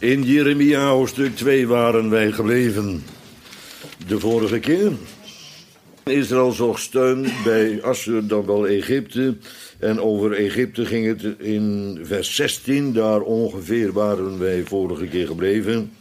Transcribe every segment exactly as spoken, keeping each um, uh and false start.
In Jeremia hoofdstuk twee waren wij gebleven. De vorige keer. Israël zocht steun bij Assur, dan wel Egypte. En over Egypte ging het in vers zestien. Daar ongeveer waren wij vorige keer gebleven.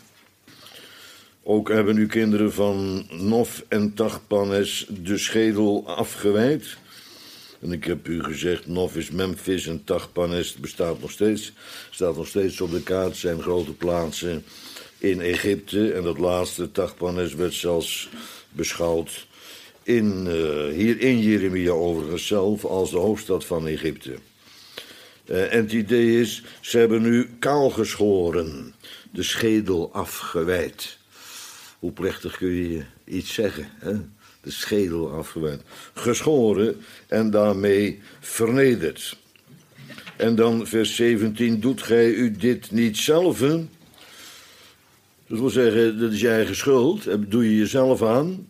Ook hebben uw kinderen van Nof en Tachpanes de schedel afgewijd. En ik heb u gezegd, Nof is Memphis en Tachpanes bestaat nog steeds. Staat nog steeds op de kaart, zijn grote plaatsen in Egypte. En dat laatste, Tachpanes, werd zelfs beschouwd in, uh, hier in Jeremia overigens zelf als de hoofdstad van Egypte. Uh, en het idee is, ze hebben nu kaal geschoren, de schedel afgewijd. Hoe plechtig kun je iets zeggen, hè? De schedel afgewijd. Geschoren en daarmee vernederd. En dan vers zeventien, doet gij u dit niet zelf? Dat wil zeggen, dat is je eigen schuld, dat doe je jezelf aan.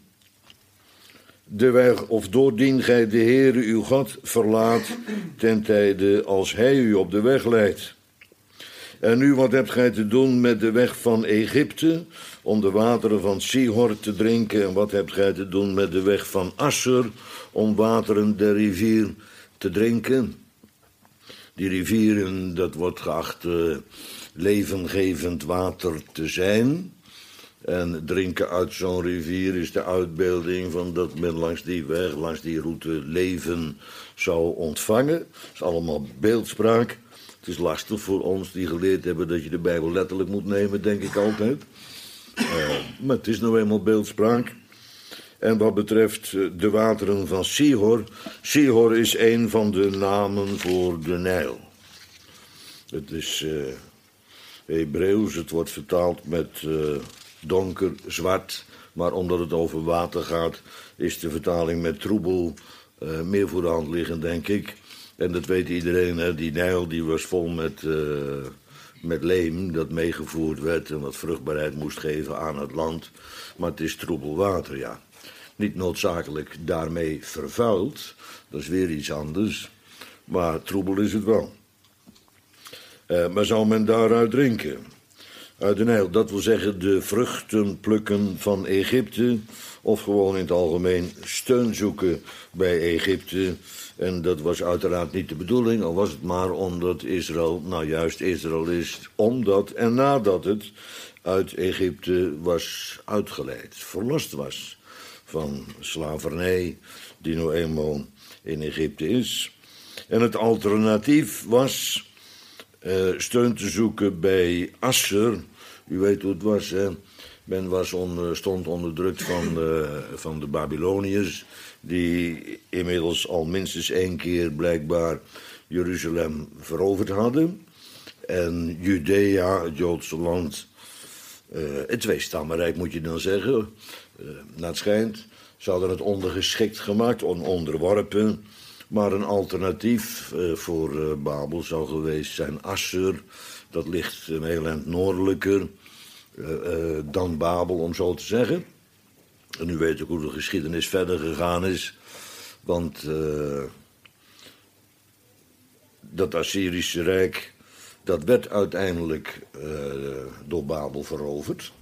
De weg, of doordien gij de Heere uw God verlaat, ten tijde als hij u op de weg leidt. En nu, wat hebt gij te doen met de weg van Egypte, om de wateren van Sihor te drinken? En wat hebt gij te doen met de weg van Assur, om wateren der rivier te drinken? Die rivieren, dat wordt geacht uh, levengevend water te zijn. En drinken uit zo'n rivier is de uitbeelding van dat men langs die weg, langs die route leven zou ontvangen. Dat is allemaal beeldspraak. Het is lastig voor ons die geleerd hebben dat je de Bijbel letterlijk moet nemen, denk ik altijd. Uh, maar het is nou eenmaal beeldspraak. En wat betreft de wateren van Sihor. Sihor is een van de namen voor de Nijl. Het is uh, Hebreeuws, het wordt vertaald met uh, donker, zwart. Maar omdat het over water gaat, is de vertaling met troebel uh, meer voor de hand liggend, denk ik. En dat weet iedereen, hè? Die Nijl die was vol met, uh, met leem dat meegevoerd werd en wat vruchtbaarheid moest geven aan het land. Maar het is troebel water, ja. Niet noodzakelijk daarmee vervuild, dat is weer iets anders. Maar troebel is het wel. Uh, maar zou men daaruit drinken? Uit de Nijl, dat wil zeggen de vruchten plukken van Egypte. Of gewoon in het algemeen steun zoeken bij Egypte. En dat was uiteraard niet de bedoeling, al was het maar omdat Israël, nou juist Israël is, omdat en nadat het uit Egypte was uitgeleid, verlost was van slavernij die nou eenmaal in Egypte is. En het alternatief was uh, steun te zoeken bij Assur. U weet hoe het was, hè? Men was onder, stond onderdrukt van de, van de Babyloniërs, die inmiddels al minstens één keer blijkbaar Jeruzalem veroverd hadden. En Judea, het Joodse land, uh, het tweestammenrijk moet je dan zeggen, uh, naar het schijnt. Ze hadden het ondergeschikt gemaakt, on- onderworpen. Maar een alternatief uh, voor uh, Babel zou geweest zijn Assur. Dat ligt een heel eind noordelijker uh, uh, dan Babel, om zo te zeggen. En u weet ook hoe de geschiedenis verder gegaan is. Want uh, dat Assyrische Rijk, dat werd uiteindelijk uh, door Babel veroverd.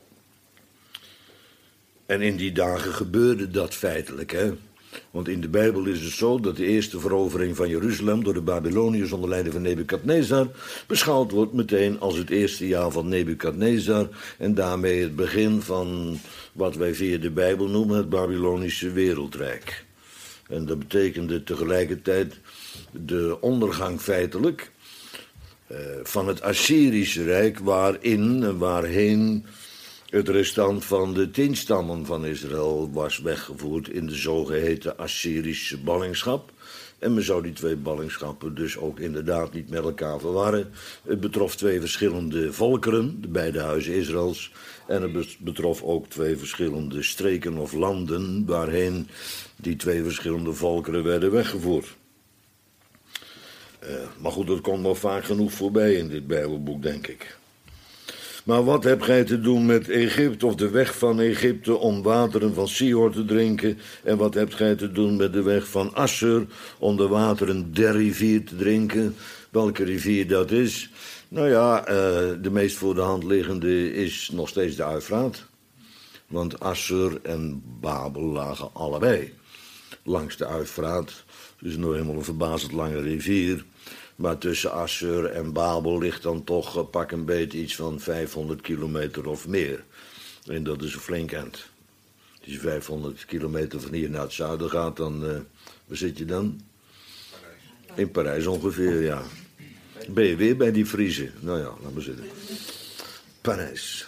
En in die dagen gebeurde dat feitelijk, hè. Want in de Bijbel is het zo dat de eerste verovering van Jeruzalem door de Babyloniërs onder leiding van Nebukadnezar beschouwd wordt meteen als het eerste jaar van Nebukadnezar en daarmee het begin van wat wij via de Bijbel noemen het Babylonische wereldrijk. En dat betekende tegelijkertijd de ondergang feitelijk uh, van het Assyrische Rijk, waarin en waarheen het restant van de tien stammen van Israël was weggevoerd in de zogeheten Assyrische ballingschap. En men zou die twee ballingschappen dus ook inderdaad niet met elkaar verwarren. Het betrof twee verschillende volkeren, de beide huizen Israëls. En het betrof ook twee verschillende streken of landen waarheen die twee verschillende volkeren werden weggevoerd. Uh, maar goed, dat komt wel vaak genoeg voorbij in dit Bijbelboek, denk ik. Maar wat hebt gij te doen met Egypte of de weg van Egypte om wateren van Sihor te drinken? En wat hebt gij te doen met de weg van Assur om de wateren der rivier te drinken? Welke rivier dat is? Nou ja, uh, de meest voor de hand liggende is nog steeds de Uifraat. Want Assur en Babel lagen allebei langs de Uifraat. Het is nog helemaal een verbazend lange rivier. Maar tussen Assur en Babel ligt dan toch uh, pak een beetje iets van vijfhonderd kilometer of meer. En dat is een flink eind. Als je vijfhonderd kilometer van hier naar het zuiden gaat, dan... Uh, waar zit je dan? Parijs. In Parijs ongeveer, ja. Ben je weer bij die Friezen? Nou ja, laat maar zitten. Parijs.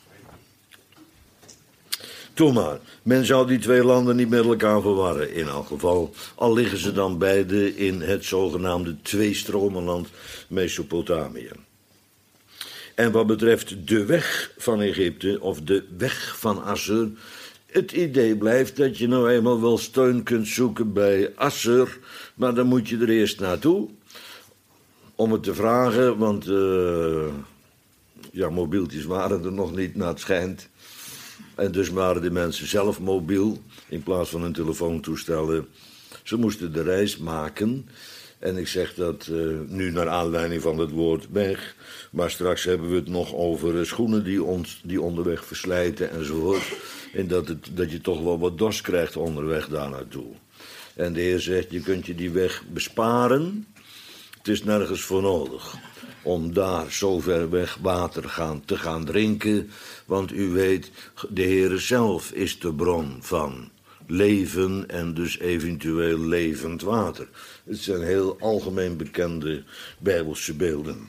Toen maar, men zou die twee landen niet met elkaar verwarren, in elk geval. Al liggen ze dan beide in het zogenaamde tweestromenland Mesopotamië. En wat betreft de weg van Egypte, of de weg van Assur... het idee blijft dat je nou eenmaal wel steun kunt zoeken bij Assur... maar dan moet je er eerst naartoe om het te vragen, want... Uh, ja, mobieltjes waren er nog niet, naar het schijnt... En dus waren de mensen zelf mobiel, in plaats van hun telefoontoestellen. Ze moesten de reis maken. En ik zeg dat uh, nu naar aanleiding van het woord weg. Maar straks hebben we het nog over uh, schoenen die, ons, die onderweg verslijten enzovoort. En dat, het, dat je toch wel wat dorst krijgt onderweg daar naartoe. En de Heer zegt, je kunt je die weg besparen. Het is nergens voor nodig om daar zo ver weg water gaan, te gaan drinken. Want u weet, de Heere zelf is de bron van leven en dus eventueel levend water. Het zijn heel algemeen bekende Bijbelse beelden.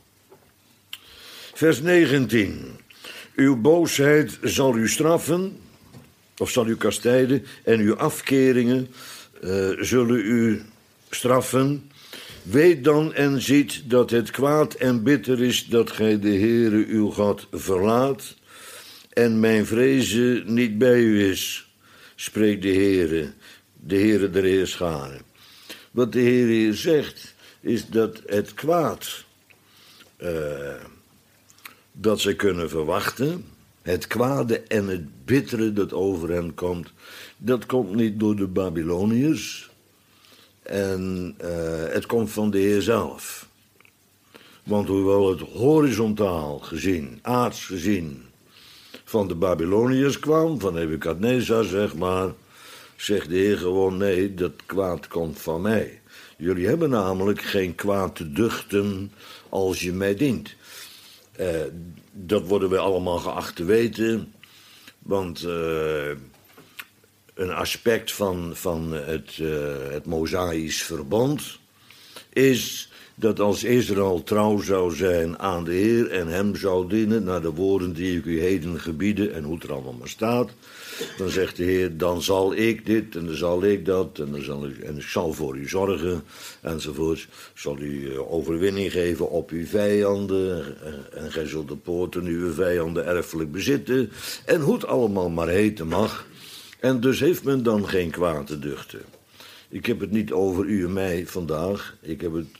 Vers negentien. Uw boosheid zal u straffen, of zal u kastijden, en uw afkeringen uh, zullen u straffen. Weet dan en ziet dat het kwaad en bitter is dat gij de Heere uw God verlaat en mijn vrezen niet bij u is, spreekt de Heere, de Heere der Heerscharen. Wat de Heere hier zegt is dat het kwaad uh, dat zij kunnen verwachten, het kwade en het bittere dat over hen komt, dat komt niet door de Babyloniërs. En uh, het komt van de Heer zelf. Want hoewel het horizontaal gezien, aards gezien, van de Babyloniërs kwam, van Nebukadnezar zeg maar, zegt de Heer gewoon nee, dat kwaad komt van mij. Jullie hebben namelijk geen kwaad te duchten als je mij dient. Uh, dat worden we allemaal geacht te weten, want... Uh, Een aspect van, van het, uh, het Mosaïsch verbond is dat als Israël trouw zou zijn aan de Heer en hem zou dienen naar de woorden die ik u heden gebieden en hoe het er allemaal maar staat, dan zegt de Heer, dan zal ik dit en dan zal ik dat en, dan zal ik, en ik zal voor u zorgen enzovoort. Zal u overwinning geven op uw vijanden en gij zult de poorten uw vijanden erfelijk bezitten en hoe het allemaal maar heten mag. En dus heeft men dan geen kwaad te duchten. Ik heb het niet over u en mij vandaag. Ik heb het,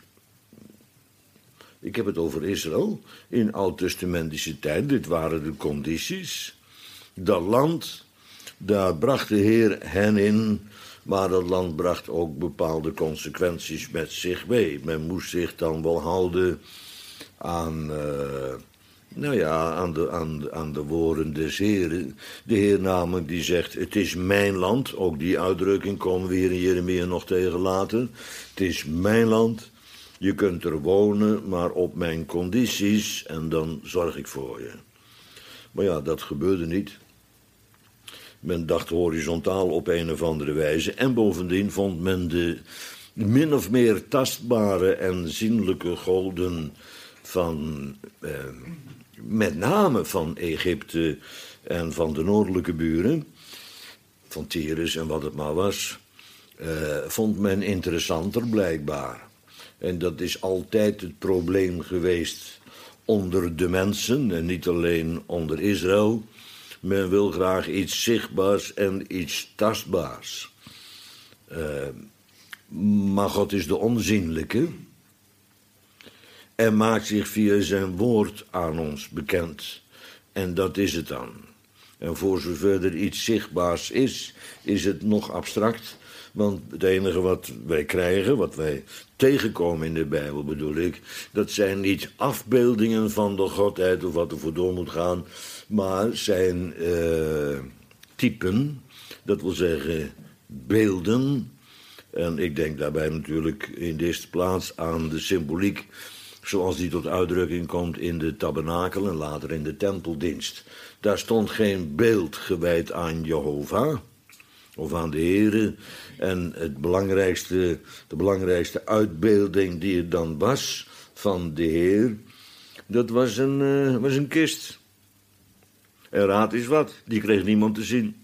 ik heb het over Israël. In oud-testamentische tijd, dit waren de condities. Dat land, daar bracht de Heer hen in. Maar dat land bracht ook bepaalde consequenties met zich mee. Men moest zich dan wel houden aan... Uh, Nou ja, aan de, aan, de, aan de woorden des Heren. De Heer namelijk die zegt, het is mijn land. Ook die uitdrukking komen we hier in Jeremia nog tegen later. Het is mijn land. Je kunt er wonen, maar op mijn condities. En dan zorg ik voor je. Maar ja, dat gebeurde niet. Men dacht horizontaal op een of andere wijze. En bovendien vond men de min of meer tastbare en zienlijke goden van... Eh, met name van Egypte en van de noordelijke buren, van Tyrus en wat het maar was, uh, vond men interessanter blijkbaar. En dat is altijd het probleem geweest onder de mensen en niet alleen onder Israël. Men wil graag iets zichtbaars en iets tastbaars. Uh, maar God is de onzienlijke en maakt zich via zijn woord aan ons bekend. En dat is het dan. En voor zover er iets zichtbaars is, is het nog abstract. Want het enige wat wij krijgen, wat wij tegenkomen in de Bijbel bedoel ik, dat zijn niet afbeeldingen van de Godheid of wat er voor door moet gaan, maar zijn uh, typen, dat wil zeggen beelden. En ik denk daarbij natuurlijk in de eerste plaats aan de symboliek zoals die tot uitdrukking komt in de tabernakel en later in de tempeldienst. Daar stond geen beeld gewijd aan Jehovah of aan de Heere. En het belangrijkste, de belangrijkste uitbeelding die er dan was van de Heer, dat was een, uh, was een kist. En raad is wat, die kreeg niemand te zien.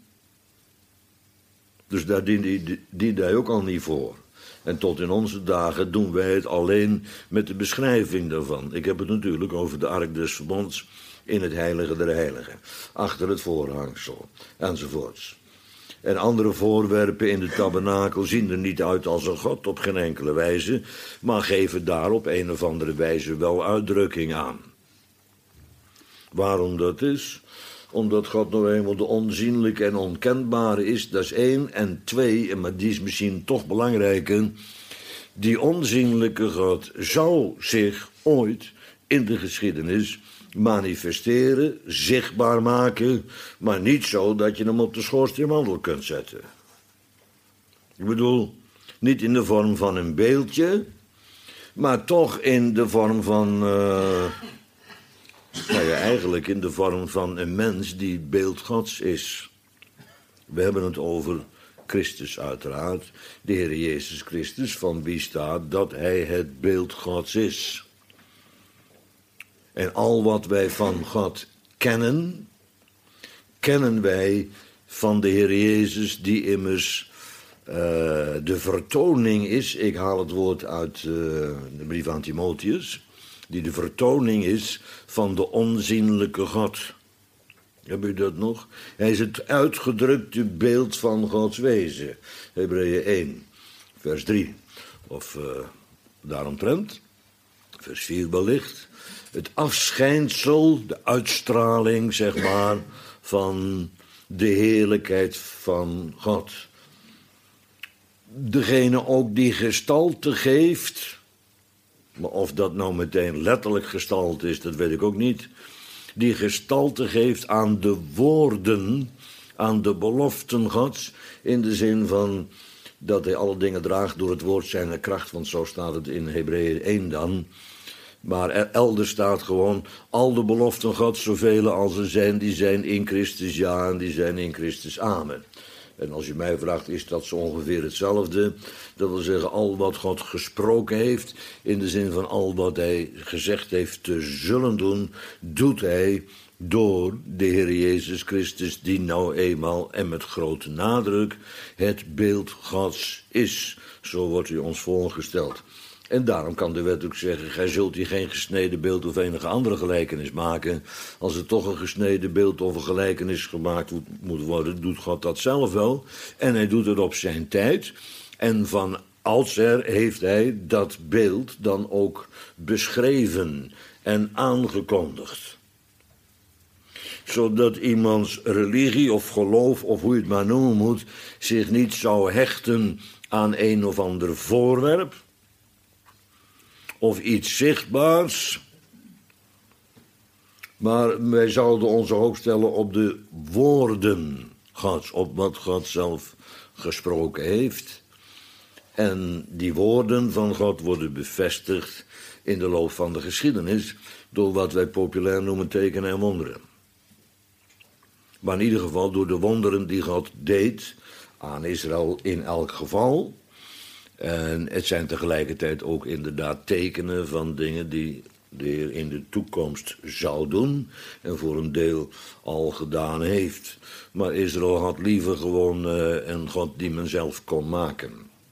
Dus daar diende, diende hij ook al niet voor. En tot in onze dagen doen wij het alleen met de beschrijving daarvan. Ik heb het natuurlijk over de ark des verbonds in het heilige der heiligen. Achter het voorhangsel, enzovoorts. En andere voorwerpen in de tabernakel zien er niet uit als een god op geen enkele wijze, maar geven daar op een of andere wijze wel uitdrukking aan. Waarom dat is? Omdat God nou eenmaal de onzienlijke en onkenbare is, dat is één. En twee, maar die is misschien toch belangrijker, die onzienlijke God zou zich ooit in de geschiedenis manifesteren, zichtbaar maken, maar niet zo dat je hem op de schoorsteenmantel kunt zetten. Ik bedoel, niet in de vorm van een beeldje, maar toch in de vorm van, uh, nou ja, eigenlijk in de vorm van een mens die beeld Gods is. We hebben het over Christus uiteraard, de Heer Jezus Christus, van wie staat dat hij het beeld Gods is. En al wat wij van God kennen, kennen wij van de Heer Jezus, die immers uh, de vertoning is. Ik haal het woord uit uh, de brief aan Timotheus, die de vertoning is van de onzienlijke God. Heb je dat nog? Hij is het uitgedrukte beeld van Gods wezen. Hebreeën één, vers drie. Of uh, daaromtrent, vers vier wellicht. Het afschijnsel, de uitstraling, zeg maar, van de heerlijkheid van God. Degene ook die gestalte geeft, maar of dat nou meteen letterlijk gestalte is, dat weet ik ook niet. Die gestalte geeft aan de woorden, aan de beloften Gods, in de zin van dat hij alle dingen draagt door het woord zijner kracht, want zo staat het in Hebreeën één dan. Maar er elders staat gewoon, al de beloften Gods, zoveel als er zijn, die zijn in Christus ja en die zijn in Christus amen. En als je mij vraagt, is dat zo ongeveer hetzelfde? Dat wil zeggen, al wat God gesproken heeft, in de zin van al wat hij gezegd heeft te zullen doen, doet hij door de Heer Jezus Christus, die nou eenmaal en met grote nadruk het beeld Gods is. Zo wordt hij ons voorgesteld. En daarom kan de wet ook zeggen, gij zult hier geen gesneden beeld of enige andere gelijkenis maken. Als er toch een gesneden beeld of een gelijkenis gemaakt moet worden, doet God dat zelf wel. En hij doet het op zijn tijd. En van oudsher heeft hij dat beeld dan ook beschreven en aangekondigd. Zodat iemands religie of geloof, of hoe je het maar noemen moet, zich niet zou hechten aan een of ander voorwerp, of iets zichtbaars, maar wij zouden onze hoop stellen op de woorden Gods, op wat God zelf gesproken heeft. En die woorden van God worden bevestigd in de loop van de geschiedenis door wat wij populair noemen tekenen en wonderen. Maar in ieder geval door de wonderen die God deed aan Israël in elk geval. En het zijn tegelijkertijd ook inderdaad tekenen van dingen die de Heer in de toekomst zou doen en voor een deel al gedaan heeft. Maar Israël had liever gewoon uh, een God die men zelf kon maken.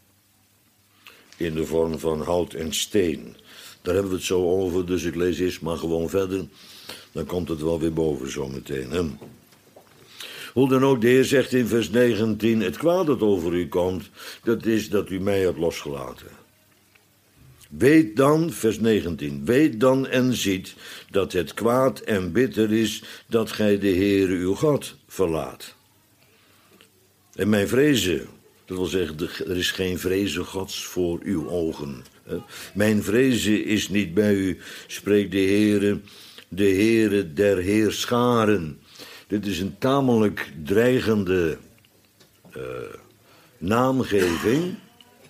In de vorm van hout en steen. Daar hebben we het zo over, dus ik lees eerst maar gewoon verder. Dan komt het wel weer boven zometeen, hè. Hoe dan ook, de Heer zegt in vers negentien, het kwaad dat over u komt, dat is dat u mij hebt losgelaten. Weet dan, vers negentien, weet dan en ziet dat het kwaad en bitter is dat gij de Heere uw God verlaat. En mijn vrezen, Dat wil zeggen, er is geen vrezen Gods voor uw ogen. Mijn vrezen is niet bij u, spreekt de Heere, de Heere der Heerscharen. Dit is een tamelijk dreigende uh, naamgeving.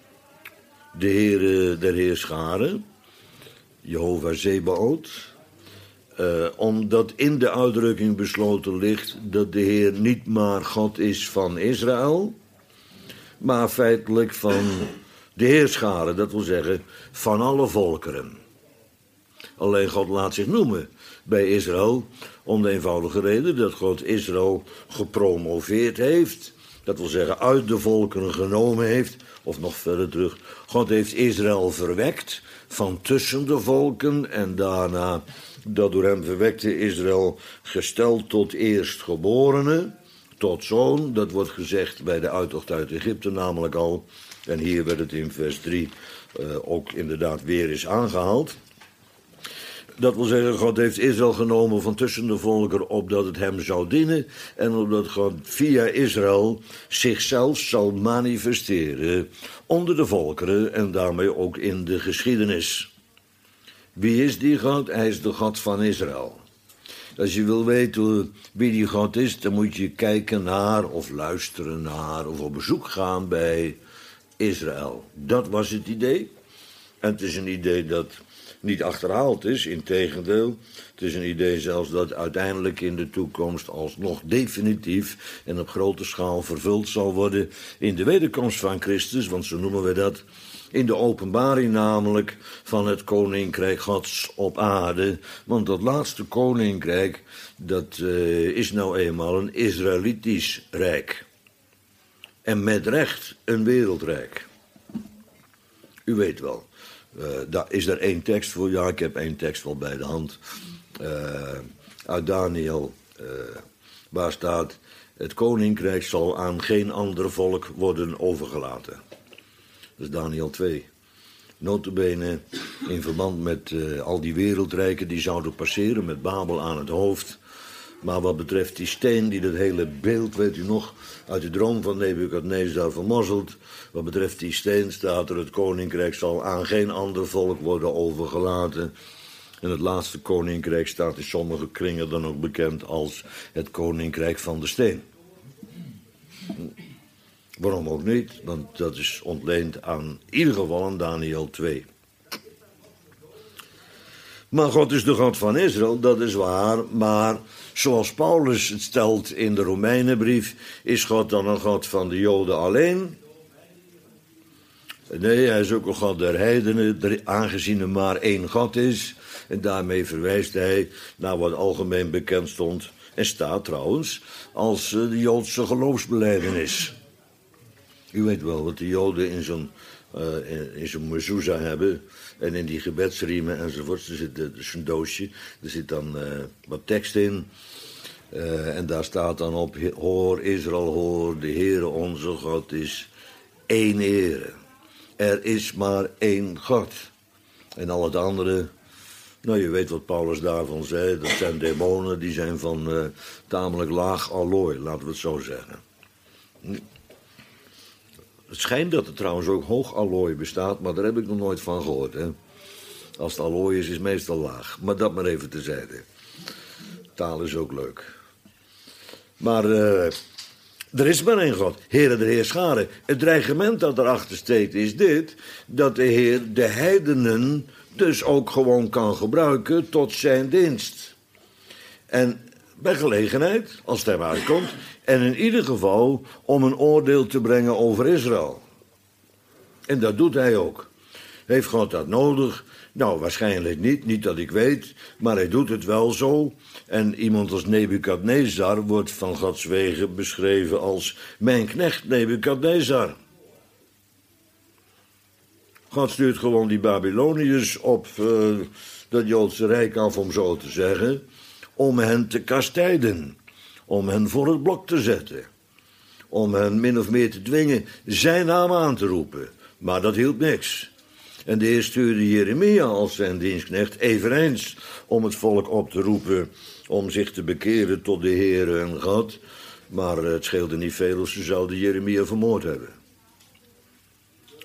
De Heere der Heerscharen, Jehovah Zebaot. Uh, omdat in de uitdrukking besloten ligt dat de Heer niet maar God is van Israël, maar feitelijk van de heerscharen, dat wil zeggen van alle volkeren. Alleen God laat zich noemen bij Israël om de eenvoudige reden dat God Israël gepromoveerd heeft. Dat wil zeggen uit de volkeren genomen heeft, of nog verder terug. God heeft Israël verwekt van tussen de volken en daarna dat door hem verwekte Israël gesteld tot eerstgeborene, tot zoon. Dat wordt gezegd bij de uittocht uit Egypte namelijk al. En hier werd het in vers drie uh, ook inderdaad weer eens aangehaald. Dat wil zeggen, God heeft Israël genomen van tussen de volkeren opdat het hem zou dienen en opdat God via Israël zichzelf zal manifesteren onder de volkeren en daarmee ook in de geschiedenis. Wie is die God? Hij is de God van Israël. Als je wil weten wie die God is, dan moet je kijken naar of luisteren naar of op bezoek gaan bij Israël. Dat was het idee. En het is een idee dat niet achterhaald is, integendeel. Het is een idee zelfs dat uiteindelijk in de toekomst alsnog definitief en op grote schaal vervuld zal worden in de wederkomst van Christus, want zo noemen we dat in de openbaring namelijk van het koninkrijk Gods op aarde. Want dat laatste koninkrijk, dat uh, is nou eenmaal een Israëlitisch rijk. En met recht een wereldrijk. U weet wel. Uh, daar is er één tekst voor? Ja, ik heb één tekst wel bij de hand. Uh, uit Daniel, uh, waar staat: het koninkrijk zal aan geen ander volk worden overgelaten. Dat is Daniel twee. Nota bene in verband met uh, al die wereldrijken die zouden passeren met Babel aan het hoofd. Maar wat betreft die steen die dat hele beeld, weet u nog, uit de droom van Nebukadnezar vermozzelt. Wat betreft die steen staat er: het koninkrijk zal aan geen ander volk worden overgelaten. En het laatste koninkrijk staat in sommige kringen dan ook bekend als het koninkrijk van de steen. Waarom ook niet? Want dat is ontleend aan, in ieder geval aan Daniel twee. Maar God is de God van Israël, dat is waar. Maar zoals Paulus het stelt in de Romeinenbrief, is God dan een God van de Joden alleen? Nee, hij is ook een God der heidenen, aangezien er maar één God is. En daarmee verwijst hij naar wat algemeen bekend stond, en staat trouwens, als de Joodse geloofsbelijdenis. U weet wel wat de Joden in zo'n uh, in, in zo'n mezuzah hebben. En in die gebedsriemen enzovoort. Er zit dus een doosje. Er zit dan uh, wat tekst in. Uh, en daar staat dan op: hoor Israël, hoor, de Heere onze God is één Heere. Er is maar één God. En al het andere, nou je weet wat Paulus daarvan zei. Dat zijn demonen, die zijn van uh, tamelijk laag allooi, laten we het zo zeggen. Het schijnt dat er trouwens ook hoog allooi bestaat, maar daar heb ik nog nooit van gehoord. Hè? Als het allooi is, is het meestal laag. Maar dat maar even tezijde. Taal is ook leuk. Maar uh, er is maar één God, Heere der Heerscharen. Het dreigement dat erachter steekt is dit: dat de Heer de heidenen dus ook gewoon kan gebruiken tot zijn dienst. En bij gelegenheid, als het hem uitkomt, en in ieder geval om een oordeel te brengen over Israël. En dat doet hij ook. Heeft God dat nodig? Nou, waarschijnlijk niet, niet dat ik weet, maar hij doet het wel zo. En iemand als Nebukadnezar wordt van Gods wegen beschreven als mijn knecht Nebukadnezar. God stuurt gewoon die Babyloniërs op uh, dat Joodse rijk af, om zo te zeggen, om hen te kastijden, om hen voor het blok te zetten, om hen min of meer te dwingen zijn naam aan te roepen. Maar dat hielp niks. En de Heer stuurde Jeremia als zijn dienstknecht eveneens om het volk op te roepen om zich te bekeren tot de Heer en God. Maar het scheelde niet veel of ze zouden Jeremia vermoord hebben.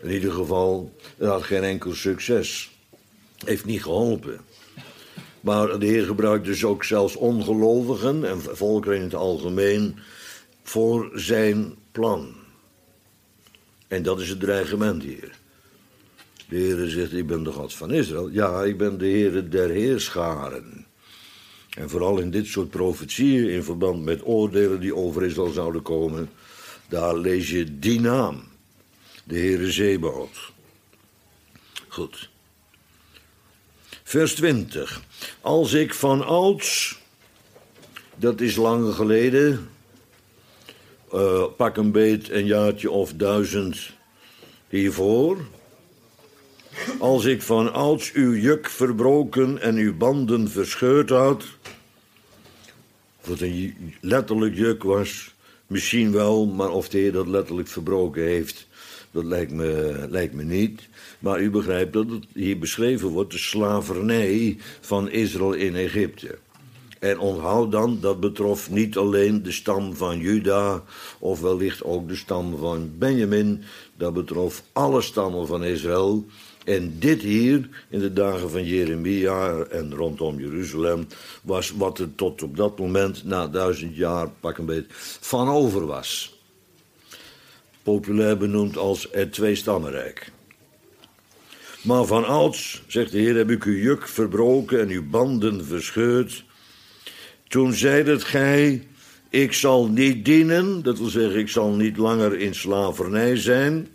In ieder geval, het had geen enkel succes. Heeft niet geholpen. Maar de Heer gebruikt dus ook zelfs ongelovigen en volkeren in het algemeen voor zijn plan. En dat is het dreigement hier. De Heer zegt, ik ben de God van Israël. Ja, ik ben de Heer der heerscharen. En vooral in dit soort profetieën in verband met oordelen die over Israël zouden komen, daar lees je die naam. De Heere Zebaoth. Goed. Vers twintig. Als ik van ouds, dat is lang geleden, uh, pak een beet een jaartje of duizend hiervoor. Als ik van ouds uw juk verbroken en uw banden verscheurd had. Of het een letterlijk juk was, misschien wel, maar of de Heer dat letterlijk verbroken heeft, dat lijkt me, lijkt me niet. Maar u begrijpt dat het hier beschreven wordt, de slavernij van Israël in Egypte. En onthoud dan, dat betrof niet alleen de stam van Juda, of wellicht ook de stam van Benjamin. Dat betrof alle stammen van Israël. En dit hier, in de dagen van Jeremia en rondom Jeruzalem, was wat er tot op dat moment, na duizend jaar, pak een beetje, van over was. Populair benoemd als het tweestammenrijk. Maar van ouds, zegt de Heer, heb ik uw juk verbroken en uw banden verscheurd. Toen zeidet gij, ik zal niet dienen, dat wil zeggen, ik zal niet langer in slavernij zijn.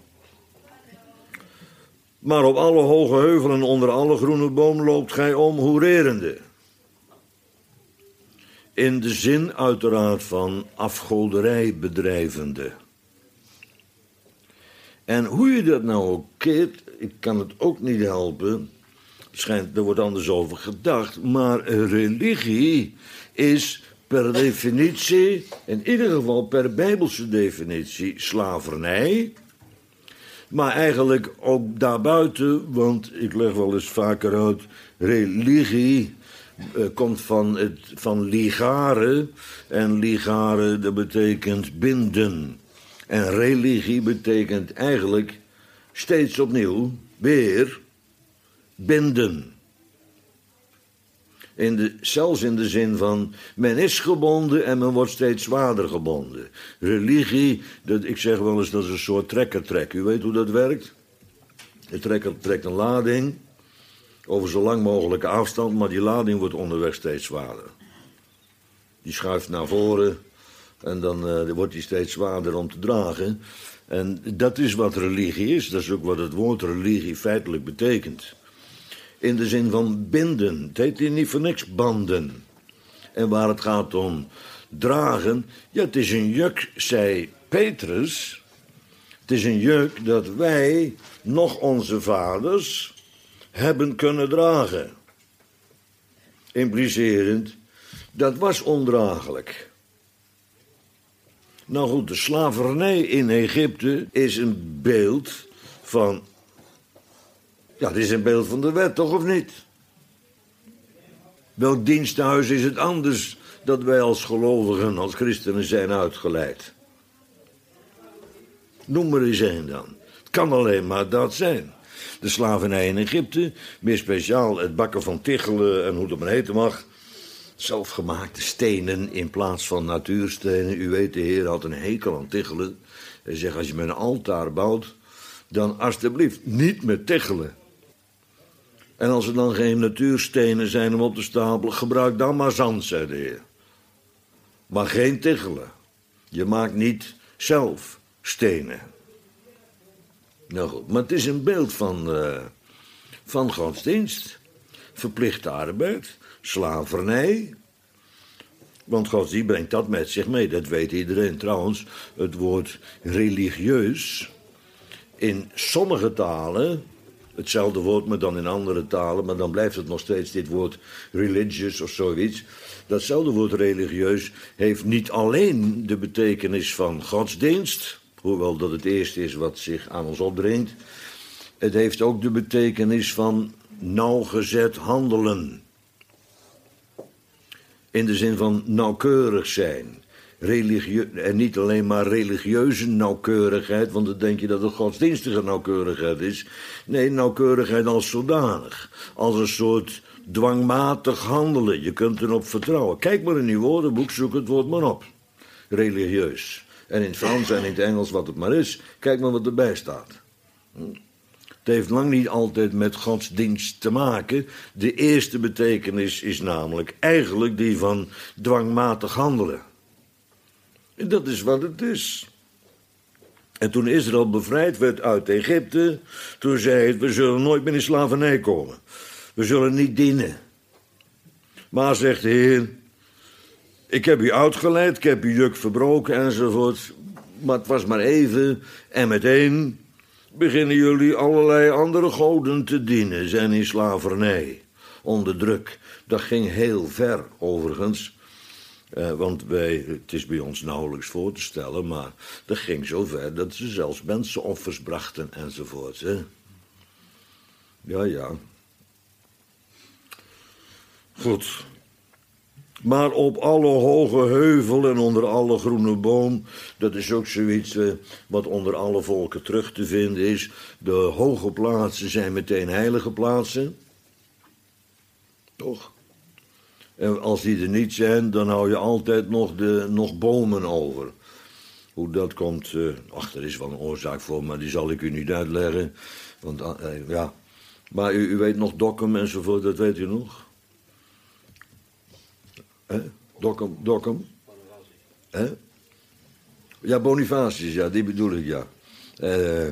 Maar op alle hoge heuvelen onder alle groene boom loopt gij om hoererende. In de zin uiteraard van afgoderij bedrijvende. En hoe je dat nou ook keert, ik kan het ook niet helpen. Schijnt, er wordt anders over gedacht. Maar religie is per definitie, in ieder geval per Bijbelse definitie, slavernij. Maar eigenlijk ook daarbuiten, want ik leg wel eens vaker uit, religie uh, komt van, het, van ligare. En ligare, dat betekent binden. En religie betekent eigenlijk steeds opnieuw weer binden. In de, zelfs in de zin van, men is gebonden en men wordt steeds zwaarder gebonden. Religie, dat, ik zeg wel eens, dat is een soort trekkertrek. U weet hoe dat werkt? De trekker trekt een lading over zo lang mogelijke afstand, maar die lading wordt onderweg steeds zwaarder. Die schuift naar voren en dan uh, wordt die steeds zwaarder om te dragen. En dat is wat religie is, dat is ook wat het woord religie feitelijk betekent. In de zin van binden. Het heet hier niet voor niks banden. En waar het gaat om dragen. Ja, het is een juk, zei Petrus. Het is een juk dat wij, nog onze vaders, hebben kunnen dragen. Implicerend, dat was ondraaglijk. Nou goed, de slavernij in Egypte is een beeld van... Ja, het is een beeld van de wet, toch of niet? Welk diensthuis is het anders dat wij als gelovigen, als christenen zijn uitgeleid? Noem er eens één dan. Het kan alleen maar dat zijn. De slavernij in Egypte, meer speciaal het bakken van tichelen en hoe dat maar heten mag. Zelfgemaakte stenen in plaats van natuurstenen. U weet, de Heer had een hekel aan tichelen. Hij zegt, als je met een altaar bouwt, dan alsjeblieft niet met tichelen. En als er dan geen natuurstenen zijn om op te stapelen, gebruik dan maar zand, zei de Heer. Maar geen tichelen. Je maakt niet zelf stenen. Nou goed, maar het is een beeld van, uh, van godsdienst. Verplichte arbeid, slavernij. Want godsdienst brengt dat met zich mee, dat weet iedereen. Trouwens, het woord religieus in sommige talen... Hetzelfde woord, maar dan in andere talen. Maar dan blijft het nog steeds dit woord religious of zoiets. Datzelfde woord religieus heeft niet alleen de betekenis van godsdienst. Hoewel dat het eerste is wat zich aan ons opdringt. Het heeft ook de betekenis van nauwgezet handelen. In de zin van nauwkeurig zijn. religie- en niet alleen maar religieuze nauwkeurigheid, want dan denk je dat het godsdienstige nauwkeurigheid is. Nee, nauwkeurigheid als zodanig. Als een soort dwangmatig handelen. Je kunt erop vertrouwen. Kijk maar in uw woordenboek, zoek het woord maar op. Religieus. En in het Frans en in het Engels, wat het maar is, kijk maar wat erbij staat. Het heeft lang niet altijd met godsdienst te maken. De eerste betekenis is namelijk eigenlijk die van dwangmatig handelen. En dat is wat het is. En toen Israël bevrijd werd uit Egypte, toen zei het, we zullen nooit meer in slavernij komen. We zullen niet dienen. Maar zegt de Heer, ik heb u uitgeleid, ik heb uw juk verbroken enzovoort. Maar het was maar even en meteen beginnen jullie allerlei andere goden te dienen, zijn in slavernij, onder druk. Dat ging heel ver, overigens. Uh, want wij, het is bij ons nauwelijks voor te stellen, maar dat ging zo ver dat ze zelfs mensenoffers brachten enzovoort. Hè? Ja, ja. Goed. Maar op alle hoge heuvel en onder alle groene boom, dat is ook zoiets eh, wat onder alle volken terug te vinden is. De hoge plaatsen zijn meteen heilige plaatsen. Toch? En als die er niet zijn, dan hou je altijd nog, de, nog bomen over. Hoe dat komt, uh, ach, er is wel een oorzaak voor, maar die zal ik u niet uitleggen. Want, uh, ja. Maar u, u weet nog Dokkum enzovoort, dat weet u nog? Hè? Dokkum, Dokkum? Hè? Ja, Bonifatius, ja, die bedoel ik, ja. Uh,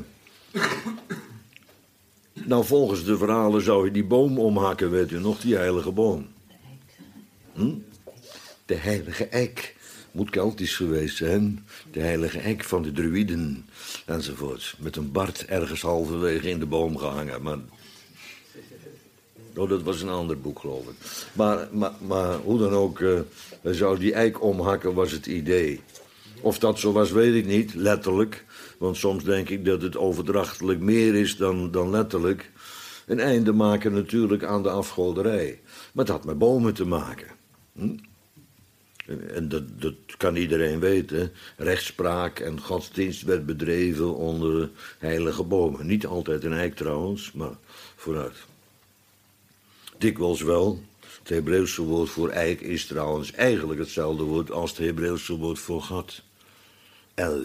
nou, volgens de verhalen zou je die boom omhakken, weet u nog, die heilige boom. Hm? De heilige eik moet Keltisch geweest zijn. De heilige eik van de druïden enzovoort. Met een bard ergens halverwege in de boom gehangen. Maar oh, dat was een ander boek, geloof ik. Maar, maar, maar hoe dan ook, uh, zou die eik omhakken, was het idee. Of dat zo was, weet ik niet, letterlijk. Want soms denk ik dat het overdrachtelijk meer is dan, dan letterlijk. Een einde maken natuurlijk aan de afgoderij. Maar het had met bomen te maken. Hm? En dat, dat kan iedereen weten. Rechtspraak en godsdienst werd bedreven onder heilige bomen. Niet altijd een eik trouwens, maar vooruit. Dikwijls wel. Het Hebreeuwse woord voor eik is trouwens eigenlijk hetzelfde woord als het Hebreeuwse woord voor gat. El.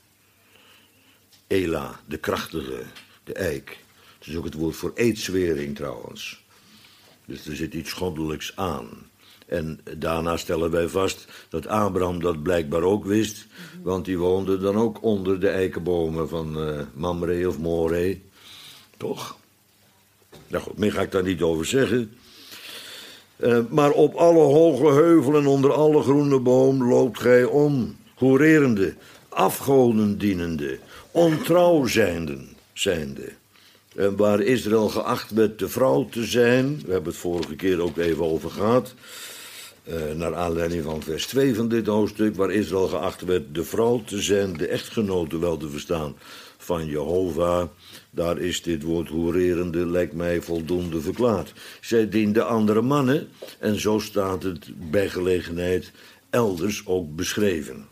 Ela, de krachtige, de eik. Het is ook het woord voor eedzwering trouwens. Dus er zit iets goddelijks aan. En daarna stellen wij vast dat Abraham dat blijkbaar ook wist. Want die woonde dan ook onder de eikenbomen van uh, Mamre of More. Toch? Nou goed, meer ga ik daar niet over zeggen. Uh, maar op alle hoge heuvelen onder alle groene boom loopt gij om. Hoererende, afgoden dienende, ontrouw zijnde. zijnde. En waar Israël geacht werd de vrouw te zijn, we hebben het vorige keer ook even over gehad, uh, naar aanleiding van vers twee van dit hoofdstuk, waar Israël geacht werd de vrouw te zijn, de echtgenote wel te verstaan van Jehovah, daar is dit woord hoererende, lijkt mij, voldoende verklaard. Zij diende andere mannen en zo staat het bij gelegenheid elders ook beschreven.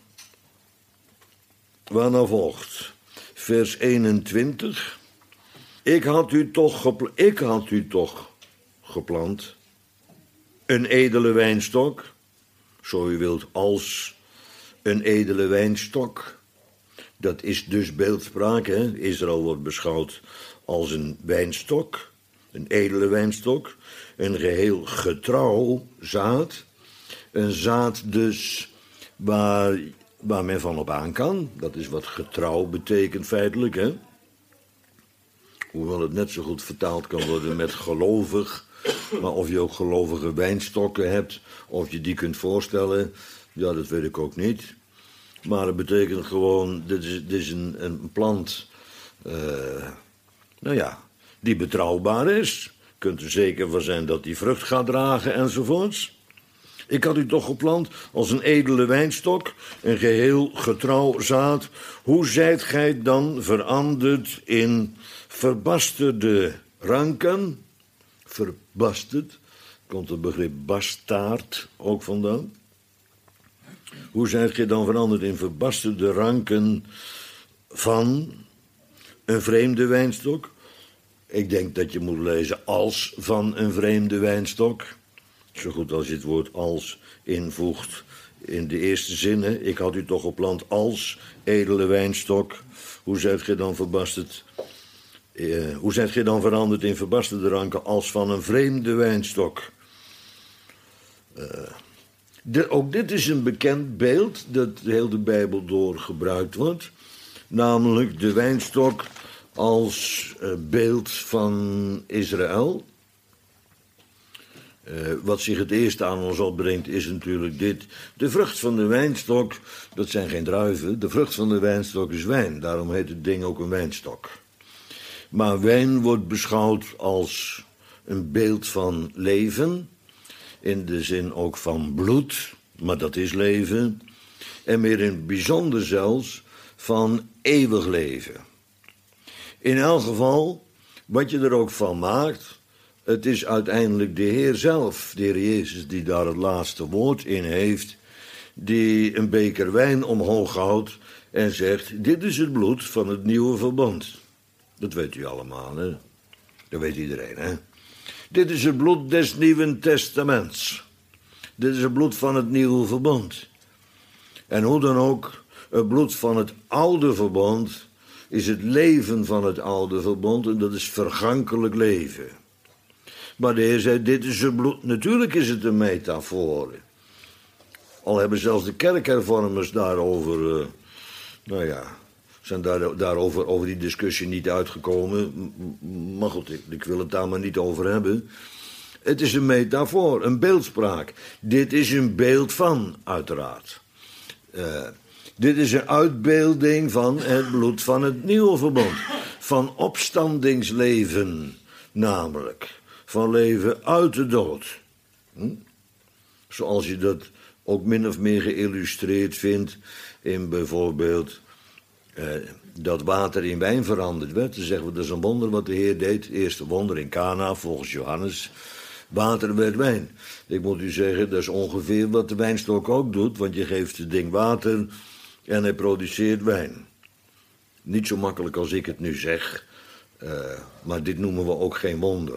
Waarna volgt vers eenentwintig. Ik had u toch, gepla- ik had u toch geplant, een edele wijnstok, zo u wilt, als een edele wijnstok. Dat is dus beeldspraak, hè? Israël wordt beschouwd als een wijnstok, een edele wijnstok, een geheel getrouw zaad, een zaad dus waar, waar men van op aan kan. Dat is wat getrouw betekent feitelijk, hè? Hoewel het net zo goed vertaald kan worden met gelovig. Maar of je ook gelovige wijnstokken hebt, of je die kunt voorstellen, ja, dat weet ik ook niet. Maar het betekent gewoon, dit is, dit is een, een plant, uh, nou ja, die betrouwbaar is. Je kunt er zeker van zijn dat die vrucht gaat dragen enzovoorts. Ik had u toch geplant als een edele wijnstok, een geheel getrouw zaad. Hoe zijt gij dan veranderd in verbasterde ranken? Verbasterd, komt het begrip bastaard ook vandaan. Hoe zijt gij dan veranderd in verbasterde ranken van een vreemde wijnstok? Ik denk dat je moet lezen als van een vreemde wijnstok. Zo goed als je het woord als invoegt in de eerste zinnen. Ik had u toch geplant als edele wijnstok. Hoe zijt gij dan verbasterd? Uh, hoe zijt gij dan veranderd in verbasterde ranken als van een vreemde wijnstok? Uh, de, ook dit is een bekend beeld dat heel de Bijbel door gebruikt wordt. Namelijk de wijnstok als uh, beeld van Israël. Uh, wat zich het eerste aan ons opbrengt is natuurlijk dit. De vrucht van de wijnstok, dat zijn geen druiven. De vrucht van de wijnstok is wijn. Daarom heet het ding ook een wijnstok. Maar wijn wordt beschouwd als een beeld van leven. In de zin ook van bloed, maar dat is leven. En meer in het bijzonder zelfs van eeuwig leven. In elk geval, wat je er ook van maakt, het is uiteindelijk de Heer zelf, de Heer Jezus, die daar het laatste woord in heeft, die een beker wijn omhoog houdt en zegt, dit is het bloed van het nieuwe verbond. Dat weet u allemaal, hè? Dat weet iedereen, hè? Dit is het bloed des Nieuwen Testaments. Dit is het bloed van het nieuwe verbond. En hoe dan ook, het bloed van het oude verbond is het leven van het oude verbond en dat is vergankelijk leven. Maar de Heer zei, dit is het bloed. Natuurlijk is het een metafoor. Al hebben zelfs de kerkhervormers daarover, uh, nou ja, zijn daar, daarover over die discussie niet uitgekomen. Maar goed, ik, ik wil het daar maar niet over hebben. Het is een metafoor, een beeldspraak. Dit is een beeld van, uiteraard. Uh, dit is een uitbeelding van het bloed van het nieuwe verbond. Van opstandingsleven, namelijk. Van leven uit de dood. Hm? Zoals je dat ook min of meer geïllustreerd vindt in bijvoorbeeld eh, dat water in wijn veranderd werd. Dan zeggen we, dat is een wonder wat de Heer deed. Het eerste wonder in Cana, volgens Johannes. Water werd wijn. Ik moet u zeggen, dat is ongeveer wat de wijnstok ook doet, want je geeft het ding water en hij produceert wijn. Niet zo makkelijk als ik het nu zeg, uh, maar dit noemen we ook geen wonder.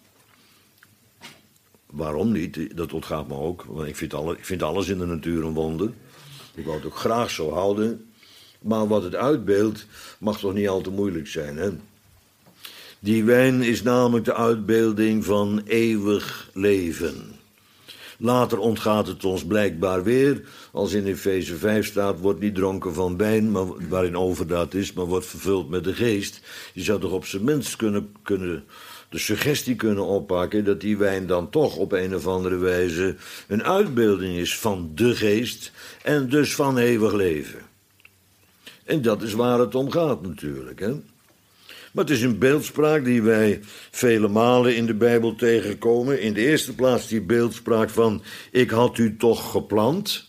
Waarom niet? Dat ontgaat me ook. Want ik vind, alle, ik vind alles in de natuur een wonder. Ik wou het ook graag zo houden. Maar wat het uitbeeldt, mag toch niet al te moeilijk zijn, hè? Die wijn is namelijk de uitbeelding van eeuwig leven. Later ontgaat het ons blijkbaar weer. Als in Efeze vijf staat, wordt niet dronken van wijn, maar, waarin overdaad is, maar wordt vervuld met de geest. Je zou toch op zijn minst kunnen... kunnen de suggestie kunnen oppakken dat die wijn dan toch op een of andere wijze een uitbeelding is van de geest en dus van eeuwig leven. En dat is waar het om gaat natuurlijk, hè. Maar het is een beeldspraak die wij vele malen in de Bijbel tegenkomen. In de eerste plaats die beeldspraak van ik had u toch geplant.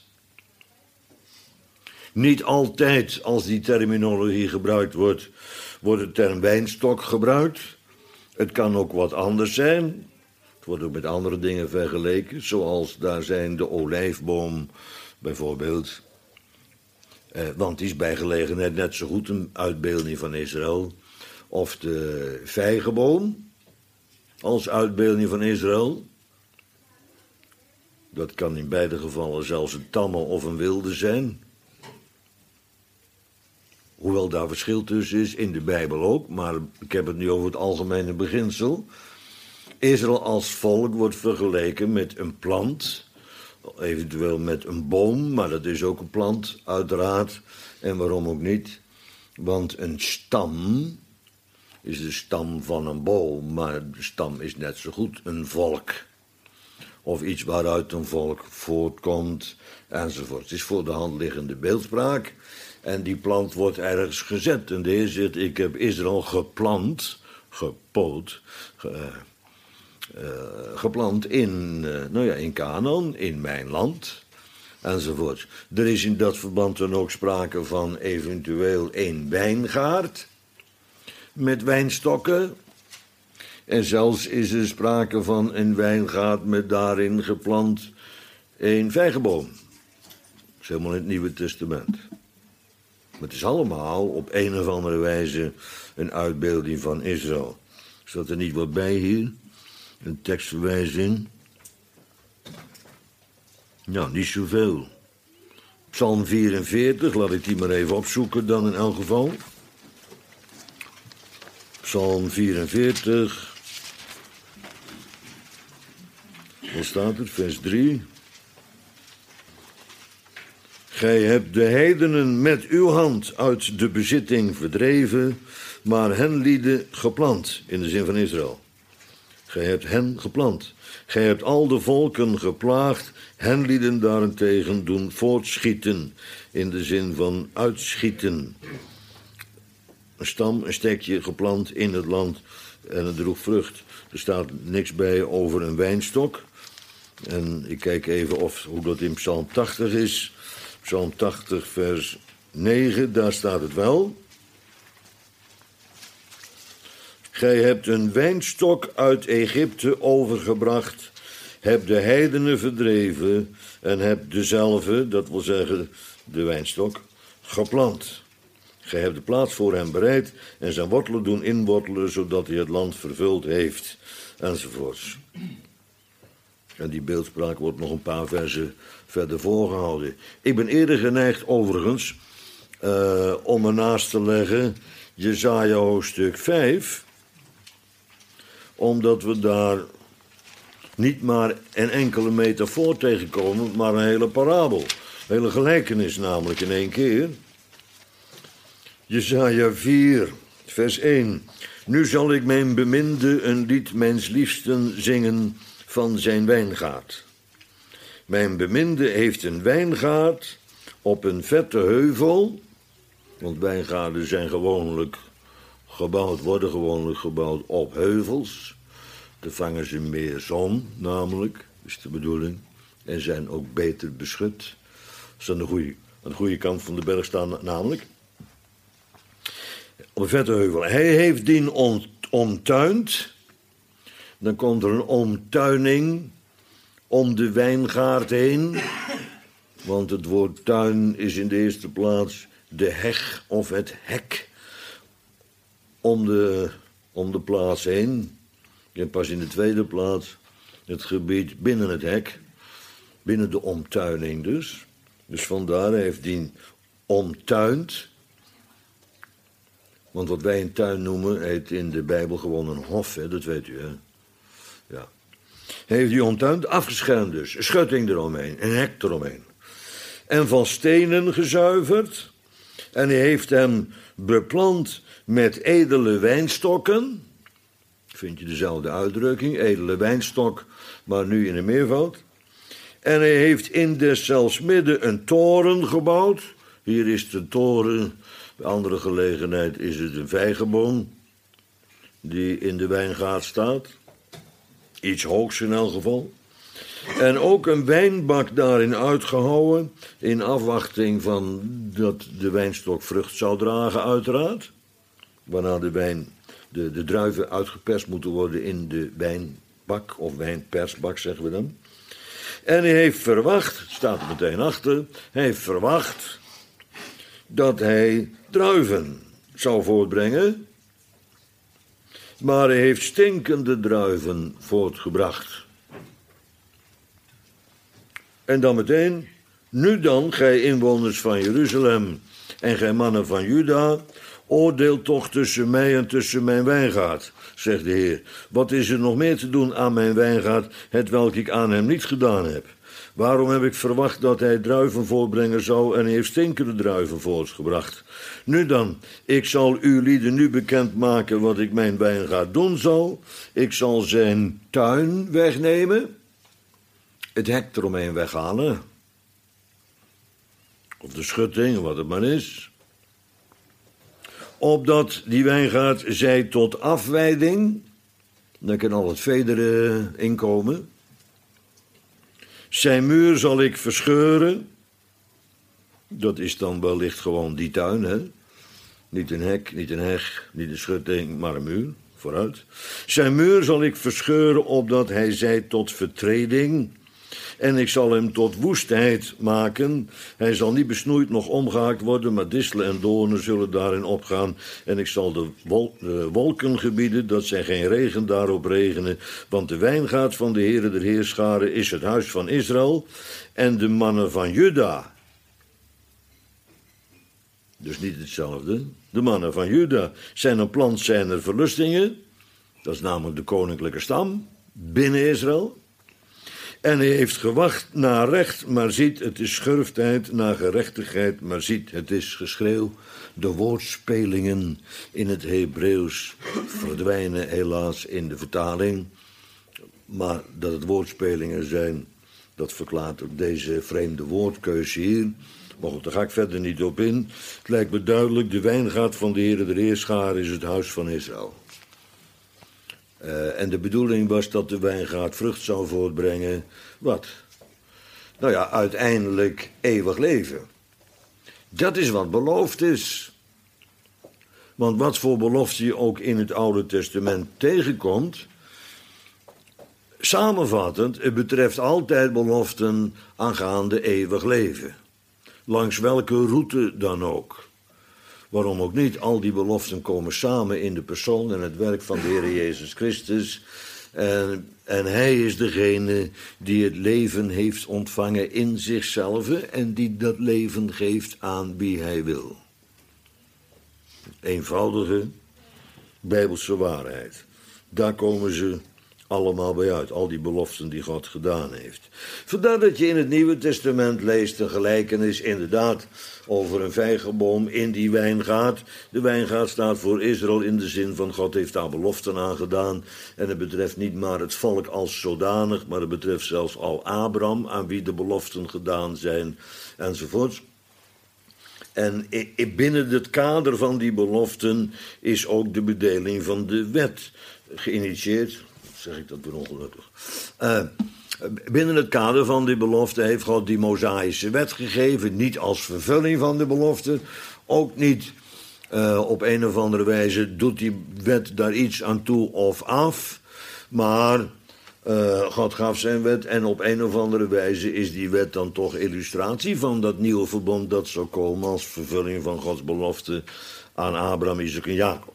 Niet altijd als die terminologie gebruikt wordt, wordt de term wijnstok gebruikt. Het kan ook wat anders zijn. Het wordt ook met andere dingen vergeleken. Zoals daar zijn de olijfboom bijvoorbeeld. Eh, want die is bij gelegenheid net zo goed een uitbeelding van Israël. Of de vijgenboom als uitbeelding van Israël. Dat kan in beide gevallen zelfs een tamme of een wilde zijn. Hoewel daar verschil tussen is, in de Bijbel ook, maar ik heb het nu over het algemene beginsel. Israël als volk wordt vergeleken met een plant, eventueel met een boom, maar dat is ook een plant, uiteraard. En waarom ook niet? Want een stam is de stam van een boom, maar de stam is net zo goed een volk. Of iets waaruit een volk voortkomt, enzovoort. Het is voor de hand liggende beeldspraak. En die plant wordt ergens gezet. En de Heer zegt, ik heb Israël geplant, gepoot, ge, uh, geplant in, uh, nou ja, in Canaan, in mijn land, enzovoort. Er is in dat verband dan ook sprake van eventueel een wijngaard met wijnstokken. En zelfs is er sprake van een wijngaard met daarin geplant een vijgenboom. is helemaal in het Nieuwe Testament. Maar het is allemaal op een of andere wijze een uitbeelding van Israël. Staat er niet wat bij hier? Een tekstverwijzing? Nou, niet zoveel. Psalm vierenveertig, laat ik die maar even opzoeken dan in elk geval. Psalm vierenveertig. Wat staat er? Vers drie. Gij hebt de heidenen met uw hand uit de bezitting verdreven, maar hen lieden geplant, in de zin van Israël. Gij hebt hen geplant. Gij hebt al de volken geplaagd, hen lieden daarentegen doen voortschieten, in de zin van uitschieten. Een stam, een stekje geplant in het land en het droeg vrucht. Er staat niks bij over een wijnstok. En ik kijk even of, hoe dat in Psalm tachtig is. Psalm tachtig, vers negen, daar staat het wel. Gij hebt een wijnstok uit Egypte overgebracht, hebt de heidenen verdreven en hebt dezelfde, dat wil zeggen de wijnstok, geplant. Gij hebt de plaats voor hem bereid en zijn wortelen doen inwortelen, zodat hij het land vervuld heeft, enzovoorts. En die beeldspraak wordt nog een paar versen verder voorgehouden. Ik ben eerder geneigd, overigens, uh, om ernaast te leggen Jesaja hoofdstuk vijf, omdat we daar niet maar een enkele metafoor tegenkomen, maar een hele parabel. Een hele gelijkenis namelijk in één keer. Jesaja vier, vers één. Nu zal ik mijn beminde een lied mijns liefsten zingen van zijn wijngaard. Mijn beminde heeft een wijngaard op een vette heuvel, want wijngaarden zijn gewoonlijk gebouwd, worden gewoonlijk gebouwd op heuvels. Dan vangen ze meer zon, namelijk, is de bedoeling, en zijn ook beter beschut. Ze aan de goede, aan de goede kant van de berg staan, namelijk. Op een vette heuvel. Hij heeft die ont, omtuind. Dan komt er een omtuining om de wijngaard heen. Want het woord tuin is in de eerste plaats de heg of het hek om de, om de plaats heen. En pas in de tweede plaats het gebied binnen het hek, binnen de omtuining dus. Dus vandaar heeft die omtuind. Want wat wij een tuin noemen, heet in de Bijbel gewoon een hof, hè? Dat weet u, hè? Ja. Heeft die omtuind, afgeschermd dus, een schutting eromheen, een hek eromheen. En van stenen gezuiverd. En hij heeft hem beplant met edele wijnstokken. Vind je dezelfde uitdrukking, edele wijnstok, maar nu in een meervoud. En hij heeft in deszelfs midden een toren gebouwd. Hier is de toren, bij andere gelegenheid is het een vijgenboom die in de wijngaard staat. Iets hoogs in elk geval. En ook een wijnbak daarin uitgehouwen, in afwachting van dat de wijnstok vrucht zou dragen, uiteraard. Waarna de wijn, de, de druiven uitgeperst moeten worden in de wijnbak, of wijnpersbak zeggen we dan. En hij heeft verwacht, staat er meteen achter, hij heeft verwacht dat hij druiven zou voortbrengen. Maar hij heeft stinkende druiven voortgebracht. En dan meteen, nu dan, gij inwoners van Jeruzalem en gij mannen van Juda, oordeel toch tussen mij en tussen mijn wijngaard, zegt de Heer. Wat is er nog meer te doen aan mijn wijngaard, hetwelk ik aan hem niet gedaan heb? Waarom heb ik verwacht dat hij druiven voortbrengen zou en hij heeft stinkende druiven voortgebracht? Nu dan, ik zal uw lieden nu bekendmaken wat ik mijn wijngaard doen zal. Ik zal zijn tuin wegnemen, het hek eromheen weghalen, of de schutting, wat het maar is. Opdat die wijngaard zij tot afweiding, dan kan al het vederen inkomen. Zijn muur zal ik verscheuren. Dat is dan wellicht gewoon die tuin, hè? Niet een hek, niet een heg, niet een schutting, maar een muur, vooruit. Zijn muur zal ik verscheuren, opdat hij zij tot vertreding. En ik zal hem tot woestheid maken. Hij zal niet besnoeid nog omgehaakt worden, maar distelen en doornen zullen daarin opgaan. En ik zal de, wol- de wolken gebieden, dat zij geen regen daarop regenen. Want de wijngaard van de Heere der Heerscharen is het huis van Israël. En de mannen van Juda, dus niet hetzelfde, de mannen van Juda zijn een plant zijner verlustingen. Dat is namelijk de koninklijke stam binnen Israël. En hij heeft gewacht naar recht, maar ziet, het is schurftijd, naar gerechtigheid, maar ziet, het is geschreeuw. De woordspelingen in het Hebreeuws verdwijnen helaas in de vertaling. Maar dat het woordspelingen zijn, dat verklaart ook deze vreemde woordkeuze hier. Maar goed, daar ga ik verder niet op in. Het lijkt me duidelijk, de wijngaard van de Heere der Heerscharen is het huis van Israël. Uh, en de bedoeling was dat de wijngaard vrucht zou voortbrengen. Wat? Nou ja, uiteindelijk eeuwig leven. Dat is wat beloofd is. Want wat voor belofte je ook in het Oude Testament tegenkomt, samenvattend, het betreft altijd beloften aangaande eeuwig leven. Langs welke route dan ook. Waarom ook niet, al die beloften komen samen in de persoon en het werk van de Heer Jezus Christus. En, en hij is degene die het leven heeft ontvangen in zichzelf en die dat leven geeft aan wie hij wil. Eenvoudige Bijbelse waarheid. Daar komen ze allemaal bij uit, al die beloften die God gedaan heeft. Vandaar dat je in het Nieuwe Testament leest een gelijkenis inderdaad over een vijgenboom in die wijngaard. De wijngaard staat voor Israël in de zin van God heeft daar beloften aan gedaan. En het betreft niet maar het volk als zodanig, maar het betreft zelfs al Abraham, aan wie de beloften gedaan zijn, enzovoort. En binnen het kader van die beloften is ook de bedeling van de wet geïnitieerd. Zeg ik dat weer ongelukkig. Uh, binnen het kader van die belofte heeft God die Mosaïsche wet gegeven. Niet als vervulling van de belofte. Ook niet uh, op een of andere wijze doet die wet daar iets aan toe of af. Maar uh, God gaf zijn wet en op een of andere wijze is die wet dan toch illustratie van dat nieuwe verbond dat zou komen als vervulling van Gods belofte aan Abraham, Isaac en Jacob.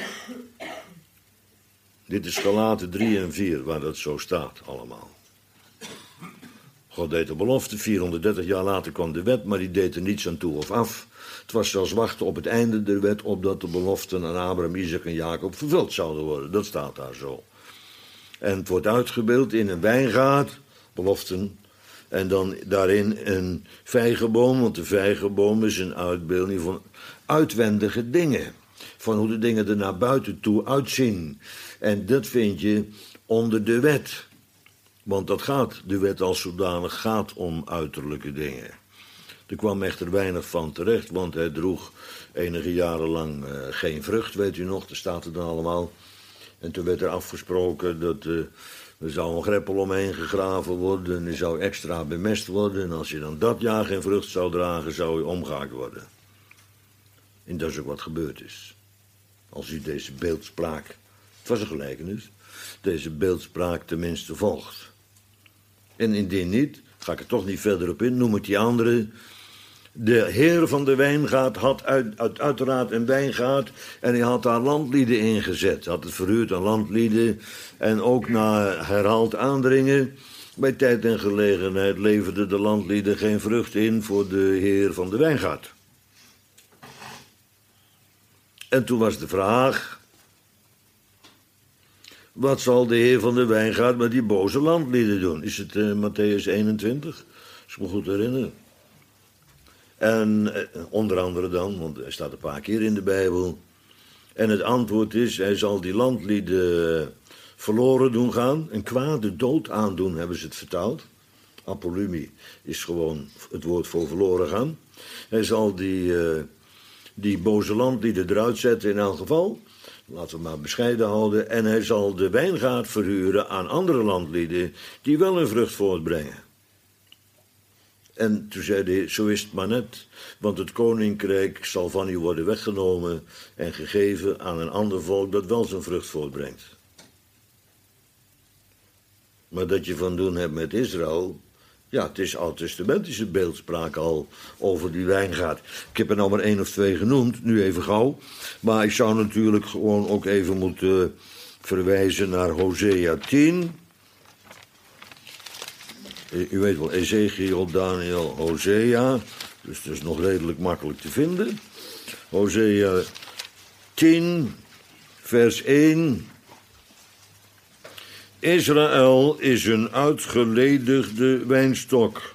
Dit is Galaten drie en vier, waar dat zo staat allemaal. God deed de belofte, vierhonderddertig jaar later kwam de wet, maar die deed er niets aan toe of af. Het was zelfs wachten op het einde der wet, opdat de beloften aan Abraham, Isaac en Jacob vervuld zouden worden. Dat staat daar zo. En het wordt uitgebeeld in een wijngaard, beloften, en dan daarin een vijgenboom, want de vijgenboom is een uitbeelding van uitwendige dingen. Van hoe de dingen er naar buiten toe uitzien. En dat vind je onder de wet. Want dat gaat, de wet als zodanig gaat om uiterlijke dingen. Er kwam echter weinig van terecht, want hij droeg enige jaren lang uh, geen vrucht, weet u nog, dat staat er dan allemaal. En toen werd er afgesproken dat uh, er zou een greppel omheen gegraven worden en er zou extra bemest worden. En als je dan dat jaar geen vrucht zou dragen, zou je omgehaakt worden. En dat is ook wat gebeurd is. Als u deze beeldspraak, het was een gelijkenis, deze beeldspraak tenminste volgt. En indien niet, ga ik er toch niet verder op in, noem het die andere. De heer van de wijngaard had uit, uit, uiteraard een wijngaard en hij had daar landlieden ingezet. Had het verhuurd aan landlieden en ook na herhaald aandringen. Bij tijd en gelegenheid leverden de landlieden geen vrucht in voor de heer van de wijngaard. En toen was de vraag, wat zal de heer van de wijngaard met die boze landlieden doen? Is het uh, Matthäus eenentwintig, als ik me goed herinner. En uh, onder andere dan, want hij staat een paar keer in de Bijbel. En het antwoord is, hij zal die landlieden uh, verloren doen gaan. Een kwade dood aandoen, hebben ze het vertaald. Apolumi is gewoon het woord voor verloren gaan. Hij zal die... Uh, Die boze landlieden eruit zetten in elk geval. Laten we maar bescheiden houden. En hij zal de wijngaard verhuren aan andere landlieden die wel een vrucht voortbrengen. En toen zei hij, zo is het maar net. Want het koninkrijk zal van u worden weggenomen en gegeven aan een ander volk dat wel zijn vrucht voortbrengt. Maar dat je van doen hebt met Israël, Ja, het is oud-testamentische beeldspraak al over die wijngaard. Ik heb er nou maar één of twee genoemd, nu even gauw. Maar ik zou natuurlijk gewoon ook even moeten verwijzen naar Hosea tien. U weet wel, Ezekiel, Daniel, Hosea. Dus dat is nog redelijk makkelijk te vinden. Hosea tien, vers één. Israël is een uitgeledigde wijnstok.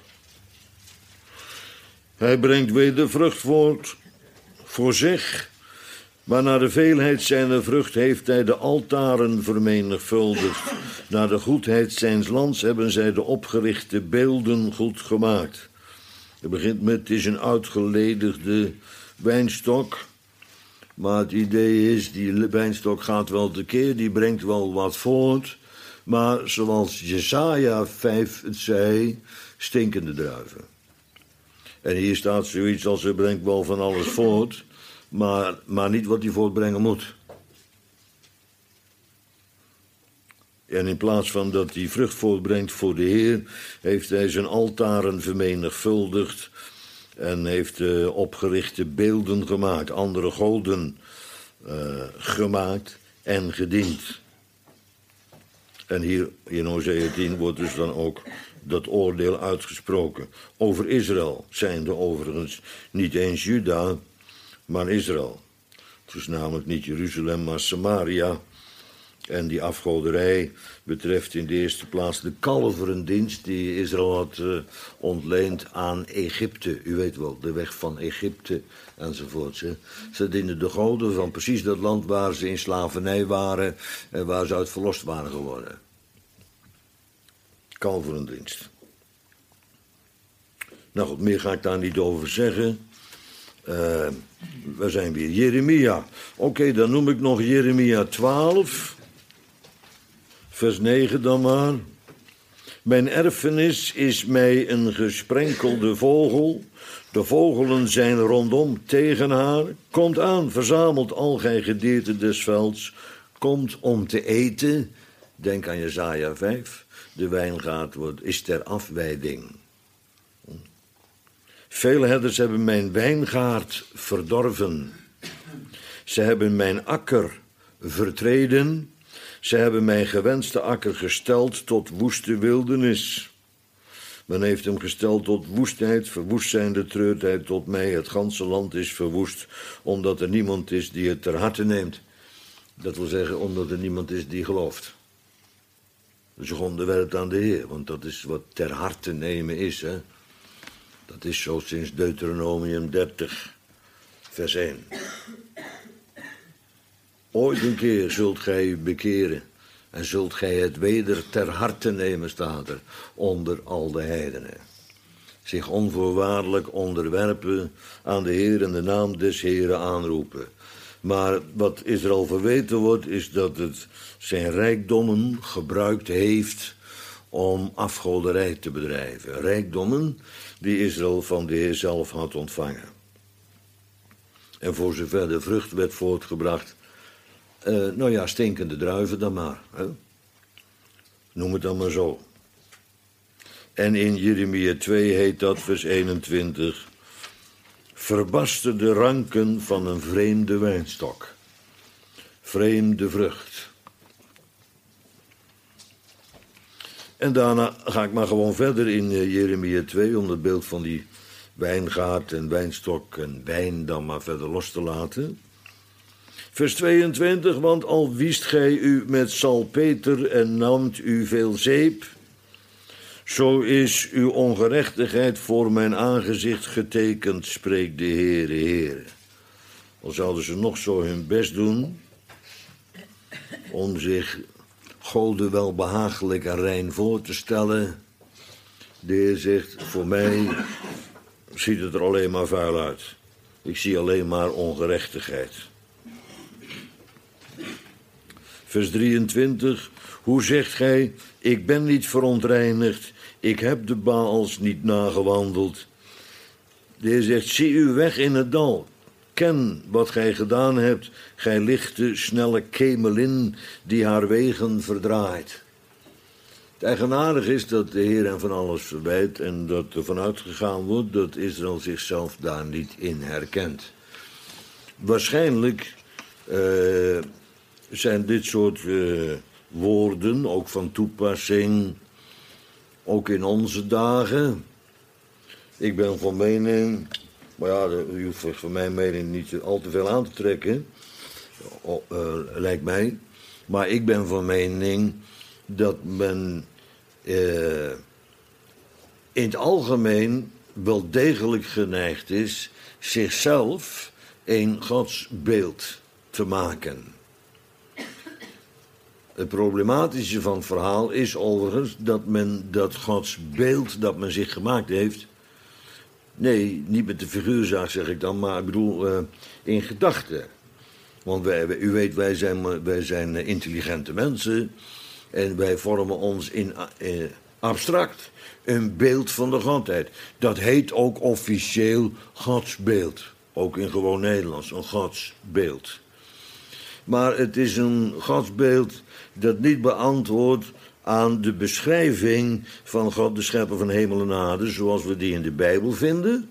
Hij brengt weder vrucht voort voor zich, maar naar de veelheid zijner vrucht heeft hij de altaren vermenigvuldigd. Naar de goedheid zijns lands hebben zij de opgerichte beelden goed gemaakt. Het begint met, het is een uitgeledigde wijnstok. Maar het idee is, die wijnstok gaat wel tekeer, die brengt wel wat voort. Maar zoals Jesaja vijf het zei, stinkende druiven. En hier staat zoiets als, hij brengt wel van alles voort, maar, maar niet wat hij voortbrengen moet. En in plaats van dat hij vrucht voortbrengt voor de Heer, heeft hij zijn altaren vermenigvuldigd en heeft uh, opgerichte beelden gemaakt, andere goden uh, gemaakt en gediend. En hier in Hosea tien wordt dus dan ook dat oordeel uitgesproken. Over Israël zijnde overigens niet eens Juda, maar Israël. Het is namelijk niet Jeruzalem, maar Samaria. En die afgoderij betreft in de eerste plaats de kalverendienst die Israël had uh, ontleend aan Egypte. U weet wel, de weg van Egypte enzovoort. Hè. Ze dienden de goden van precies dat land waar ze in slavernij waren en waar ze uit verlost waren geworden. Kalverendienst. Nou goed, meer ga ik daar niet over zeggen. Uh, we zijn weer Jeremia. Oké, okay, dan noem ik nog Jeremia twaalf. Vers negen dan maar. Mijn erfenis is mij een gesprenkelde vogel. De vogelen zijn rondom tegen haar. Komt aan, verzamelt al gij gedierte des velds. Komt om te eten. Denk aan Jesaja vijf. De wijngaard wordt, is ter afweiding. Vele herders hebben mijn wijngaard verdorven. Ze hebben mijn akker vertreden. Ze hebben mijn gewenste akker gesteld tot woeste wildernis. Men heeft hem gesteld tot woestheid, verwoest zijnde treurt hij tot mij. Het ganse land is verwoest, omdat er niemand is die het ter harte neemt. Dat wil zeggen, omdat er niemand is die gelooft. Dus je onderwerpt aan de Heer, want dat is wat ter harte nemen is. Hè? Dat is zo sinds Deuteronomium dertig, vers één. Ooit een keer zult gij u bekeren en zult gij het weder ter harte nemen, staat er, onder al de heidenen. Zich onvoorwaardelijk onderwerpen aan de Heer en de naam des Heeren aanroepen. Maar wat Israël verweten wordt, is dat het zijn rijkdommen gebruikt heeft om afgoderij te bedrijven. Rijkdommen die Israël van de Heer zelf had ontvangen. En voor zover de vrucht werd voortgebracht, uh, nou ja, stinkende druiven dan maar. Hè? Noem het dan maar zo. En in Jeremia twee heet dat, vers eenentwintig... verbasterde ranken van een vreemde wijnstok. Vreemde vrucht. En daarna ga ik maar gewoon verder in Jeremia twee... om het beeld van die wijngaard en wijnstok en wijn dan maar verder los te laten. Vers tweeëntwintig, want al wiest gij u met salpeter en naamt u veel zeep, zo is uw ongerechtigheid voor mijn aangezicht getekend, spreekt de Heere, Heere. Al zouden ze nog zo hun best doen om zich goden wel behagelijk en rein voor te stellen. De Heer zegt, voor mij ziet het er alleen maar vuil uit. Ik zie alleen maar ongerechtigheid. Vers drieëntwintig, hoe zegt gij, ik ben niet verontreinigd, ik heb de Baals niet nagewandeld. De Heer zegt, zie uw weg in het dal. Ken wat gij gedaan hebt, gij lichte, snelle kemelin die haar wegen verdraait. Het eigenaardige is dat de Heer hem van alles verwijt en dat er vanuit gegaan wordt dat Israël zichzelf daar niet in herkent. Waarschijnlijk uh, zijn dit soort uh, woorden ook van toepassing, ook in onze dagen. Ik ben van mening, maar ja, u hoeft van mijn mening niet al te veel aan te trekken, uh, lijkt mij. Maar ik ben van mening dat men uh, in het algemeen wel degelijk geneigd is zichzelf een godsbeeld te maken. Het problematische van het verhaal is overigens dat men dat godsbeeld dat men zich gemaakt heeft, nee, niet met de figuurzaak zeg ik dan, maar ik bedoel uh, in gedachten. Want wij, u weet, wij zijn, wij zijn intelligente mensen en wij vormen ons in uh, abstract een beeld van de godheid. Dat heet ook officieel godsbeeld. Ook in gewoon Nederlands, een godsbeeld. Maar het is een godsbeeld dat niet beantwoordt aan de beschrijving van God, de schepper van hemel en aarde, zoals we die in de Bijbel vinden.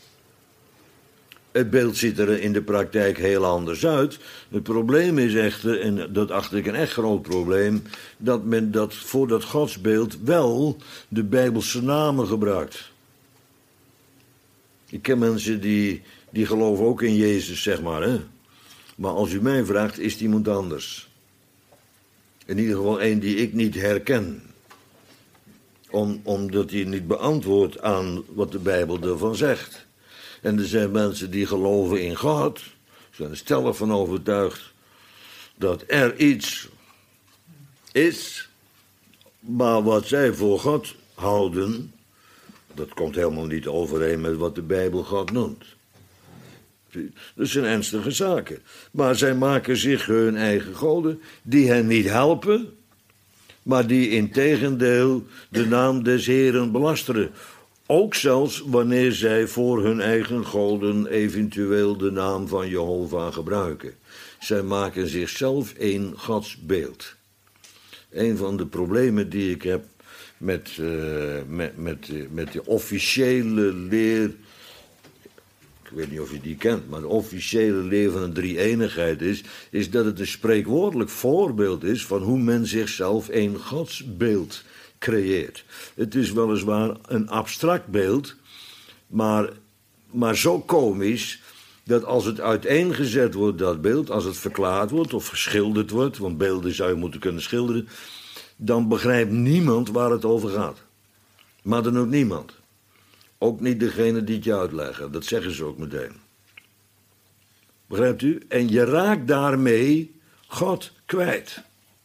Het beeld ziet er in de praktijk heel anders uit. Het probleem is echter, en dat acht ik een echt groot probleem, dat men dat voor dat godsbeeld wel de Bijbelse namen gebruikt. Ik ken mensen die, die geloven ook in Jezus, zeg maar, hè. Maar als u mij vraagt, is het iemand anders. In ieder geval één die ik niet herken. Om, omdat hij niet beantwoordt aan wat de Bijbel ervan zegt. En er zijn mensen die geloven in God. Ze zijn er stellig van overtuigd dat er iets is. Maar wat zij voor God houden, dat komt helemaal niet overeen met wat de Bijbel God noemt. Dat zijn ernstige zaken. Maar zij maken zich hun eigen goden, die hen niet helpen, maar die integendeel de naam des Heeren belasteren. Ook zelfs wanneer zij voor hun eigen goden eventueel de naam van Jehovah gebruiken. Zij maken zichzelf een godsbeeld. Een van de problemen die ik heb met, uh, met, met, met de officiële leer, ik weet niet of je die kent, maar de officiële leer van een drie-eenigheid is, is dat het een spreekwoordelijk voorbeeld is van hoe men zichzelf een godsbeeld creëert. Het is weliswaar een abstract beeld, maar, maar zo komisch dat als het uiteengezet wordt, dat beeld, als het verklaard wordt of geschilderd wordt, want beelden zou je moeten kunnen schilderen, dan begrijpt niemand waar het over gaat. Maar dan ook niemand. Ook niet degene die het je uitleggen. Dat zeggen ze ook meteen. Begrijpt u? En je raakt daarmee God kwijt.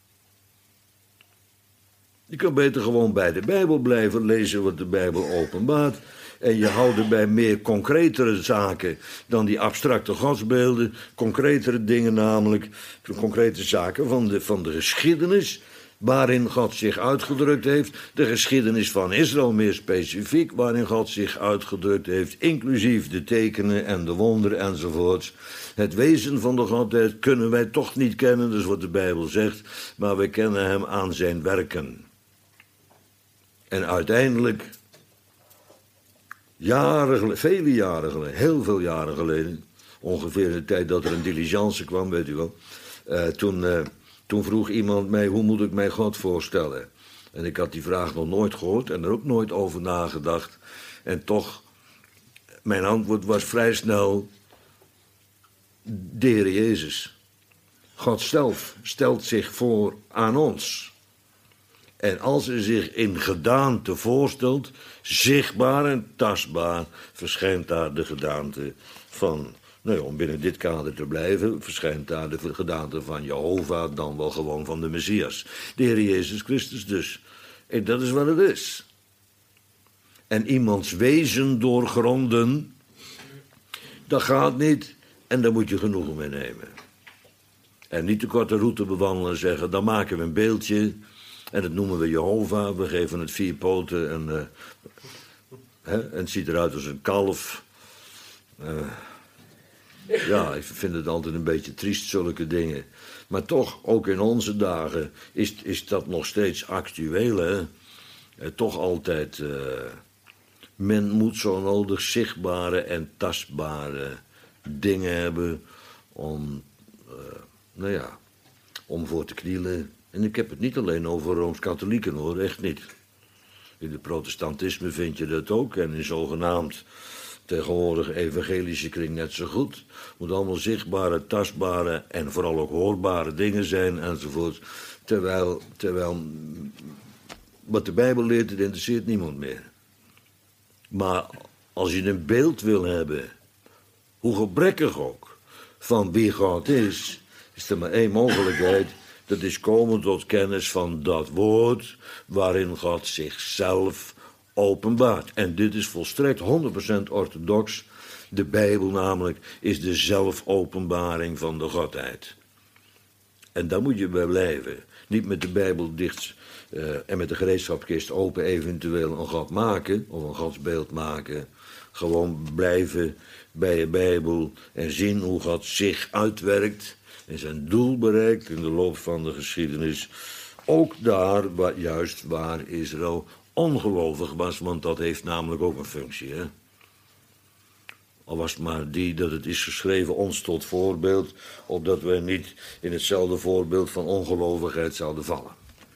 Je kunt beter gewoon bij de Bijbel blijven, lezen wat de Bijbel openbaart. En je houdt er bij meer concretere zaken dan die abstracte godsbeelden. Concretere dingen namelijk, concrete zaken van de, van de geschiedenis waarin God zich uitgedrukt heeft. De geschiedenis van Israël meer specifiek, waarin God zich uitgedrukt heeft, inclusief de tekenen en de wonderen enzovoorts. Het wezen van de Godheid kunnen wij toch niet kennen, dat is wat de Bijbel zegt, maar wij kennen hem aan zijn werken. En uiteindelijk, jaren geleden, vele jaren geleden, heel veel jaren geleden, ongeveer in de tijd dat er een diligence kwam, weet u wel, uh, toen... Uh, Toen vroeg iemand mij, hoe moet ik mij God voorstellen? En ik had die vraag nog nooit gehoord en er ook nooit over nagedacht. En toch, mijn antwoord was vrij snel, de Heer Jezus. God zelf stelt zich voor aan ons. En als hij zich in gedaante voorstelt, zichtbaar en tastbaar, verschijnt daar de gedaante van... Nou ja, om binnen dit kader te blijven, verschijnt daar de gedaante van Jehovah, dan wel gewoon van de Messias. De Heer Jezus Christus dus. En dat is wat het is. En iemands wezen doorgronden, dat gaat niet en daar moet je genoegen mee nemen. En niet de korte route bewandelen en zeggen, dan maken we een beeldje en dat noemen we Jehovah, we geven het vier poten en, uh, hè, en het ziet eruit als een kalf. Uh, Ja, ik vind het altijd een beetje triest, zulke dingen. Maar toch, ook in onze dagen, is, is dat nog steeds actueel, hè? Eh, toch altijd... Uh, men moet zo nodig zichtbare en tastbare dingen hebben om... Uh, nou ja, om voor te knielen. En ik heb het niet alleen over Rooms-Katholieken, hoor, echt niet. In het protestantisme vind je dat ook. En in zogenaamd tegenwoordig evangelische kring net zo goed. Het moet allemaal zichtbare, tastbare en vooral ook hoorbare dingen zijn enzovoort. Terwijl, terwijl wat de Bijbel leert, dat interesseert niemand meer. Maar als je een beeld wil hebben, hoe gebrekkig ook, van wie God is, is er maar één mogelijkheid. Dat is komen tot kennis van dat woord waarin God zichzelf openbaart. En dit is volstrekt honderd procent orthodox. De Bijbel namelijk is de zelfopenbaring van de Godheid. En daar moet je bij blijven. Niet met de Bijbel dicht uh, en met de gereedschapskist open eventueel een God maken, of een godsbeeld maken. Gewoon blijven bij je Bijbel en zien hoe God zich uitwerkt en zijn doel bereikt in de loop van de geschiedenis. Ook daar, waar, juist waar Israël ongelovig was, want dat heeft namelijk ook een functie, hè? Al was het maar die dat het is geschreven ons tot voorbeeld, opdat wij niet in hetzelfde voorbeeld van ongelovigheid zouden vallen.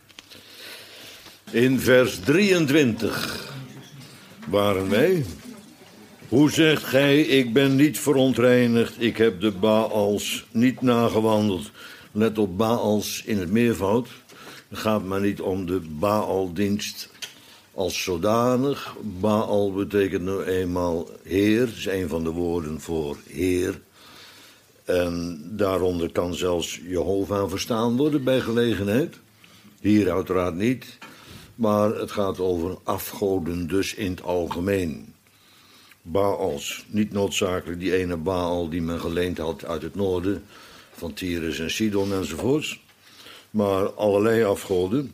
In vers drieëntwintig waren wij. Hoe zegt gij, ik ben niet verontreinigd, ik heb de Baals niet nagewandeld. Let op Baals in het meervoud. Het gaat maar niet om de Baaldienst als zodanig. Baal betekent nu eenmaal heer, dat is een van de woorden voor heer. En daaronder kan zelfs Jehovah verstaan worden bij gelegenheid. Hier uiteraard niet, maar het gaat over afgoden dus in het algemeen. Baals, niet noodzakelijk die ene Baal die men geleend had uit het noorden, van Tyrus en Sidon enzovoorts, maar allerlei afgoden.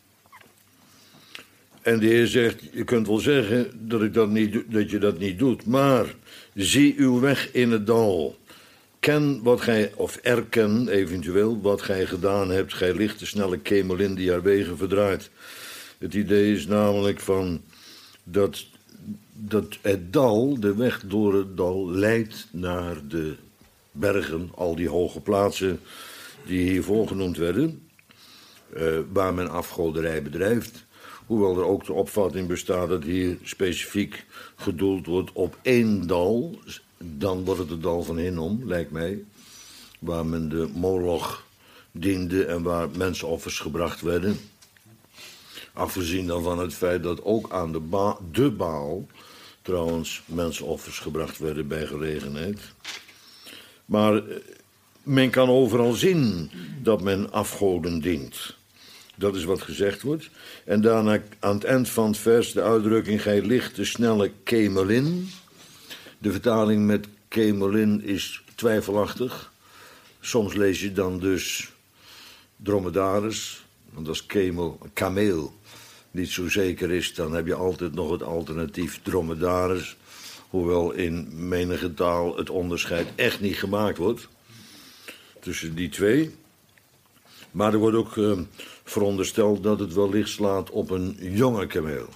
En de Heer zegt, je kunt wel zeggen dat, ik dat, niet, dat je dat niet doet, maar zie uw weg in het dal. Ken wat gij, of erken eventueel wat gij gedaan hebt, gij lichte snelle kemelin die haar wegen verdraait. Het idee is namelijk van dat, dat het dal, de weg door het dal, leidt naar de bergen, al die hoge plaatsen die hiervoor genoemd werden, uh, waar men afgoderij bedrijft. Hoewel er ook de opvatting bestaat dat hier specifiek gedoeld wordt op één dal. Dan wordt het het dal van Hinnom, lijkt mij. Waar men de Moloch diende en waar mensenoffers gebracht werden. Afgezien dan van het feit dat ook aan de, ba- de Baal trouwens mensenoffers gebracht werden bij gelegenheid. Maar men kan overal zien dat men afgoden dient. Dat is wat gezegd wordt. En daarna aan het eind van het vers de uitdrukking, gij lichte snelle kemelin. De vertaling met kemelin is twijfelachtig. Soms lees je dan dus dromedaris, want als kemel, kameel niet zo zeker is, dan heb je altijd nog het alternatief dromedaris. Hoewel in menige taal het onderscheid echt niet gemaakt wordt tussen die twee. Maar er wordt ook uh, verondersteld dat het wellicht slaat op een jonge kameel.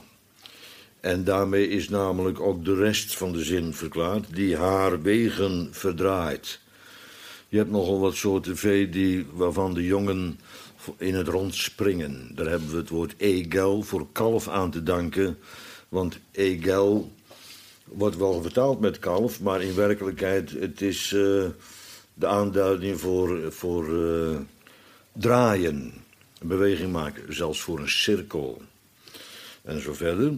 En daarmee is namelijk ook de rest van de zin verklaard, die haar wegen verdraait. Je hebt nogal wat soorten vee die, waarvan de jongen in het rond springen. Daar hebben we het woord egel voor kalf aan te danken. Want egel wordt wel vertaald met kalf, maar in werkelijkheid het is uh, de aanduiding voor, voor uh, draaien, een beweging maken, zelfs voor een cirkel en zo verder.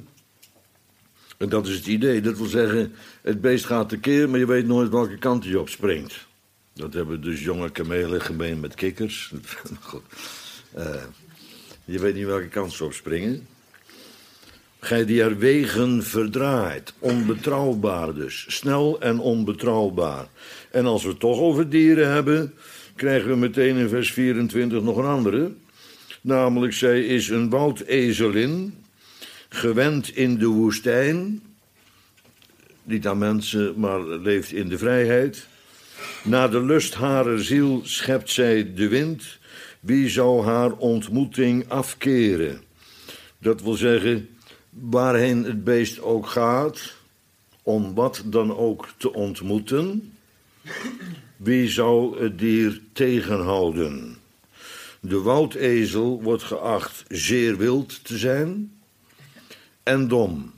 En dat is het idee. Dat wil zeggen, het beest gaat tekeer, maar je weet nooit welke kant hij op springt. Dat hebben dus jonge kamelen gemeen met kikkers. Goed. Uh, je weet niet welke kant ze op springen. Gij die er wegen verdraait. Onbetrouwbaar dus. Snel en onbetrouwbaar. En als we het toch over dieren hebben, krijgen we meteen in vers vierentwintig nog een andere. Namelijk, zij is een woudezelin, gewend in de woestijn, niet aan mensen, maar leeft in de vrijheid. Naar de lust harer ziel schept zij de wind. Wie zou haar ontmoeting afkeren? Dat wil zeggen, waarheen het beest ook gaat, om wat dan ook te ontmoeten, wie zou het dier tegenhouden? De woudezel wordt geacht zeer wild te zijn en dom.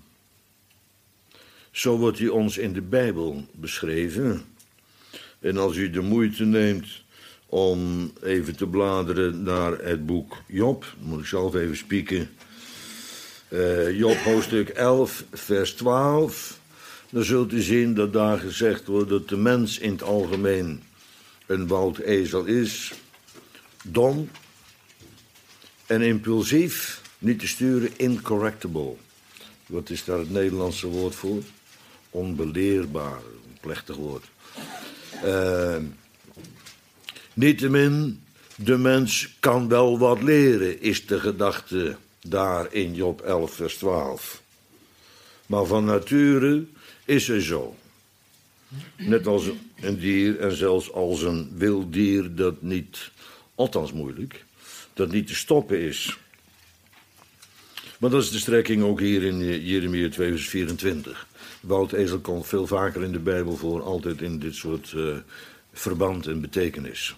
Zo wordt hij ons in de Bijbel beschreven. En als u de moeite neemt om even te bladeren naar het boek Job, moet ik zelf even spieken. Uh, Job hoofdstuk elf, vers twaalf. Dan zult u zien dat daar gezegd wordt dat de mens in het algemeen een woudezel is. Dom en impulsief, niet te sturen, incorrectable. Wat is daar het Nederlandse woord voor? Onbeleerbaar, een plechtig woord. Uh, Niettemin, de mens kan wel wat leren, is de gedachte daar in Job elf, vers twaalf. Maar van nature is er zo. Net als een dier en zelfs als een wild dier dat niet, althans moeilijk, dat niet te stoppen is. Maar dat is de strekking ook hier in Jeremia twee, vers vierentwintig. De woudezel komt veel vaker in de Bijbel voor, altijd in dit soort uh, verband en betekenis.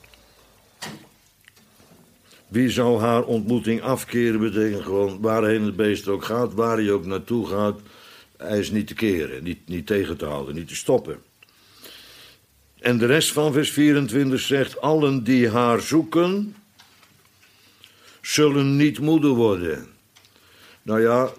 Wie zou haar ontmoeting afkeren, betekent gewoon waarheen het beest ook gaat, waar hij ook naartoe gaat, hij is niet te keren, niet, niet tegen te houden, niet te stoppen. En de rest van vers vierentwintig zegt, allen die haar zoeken, zullen niet moede worden. Nou ja,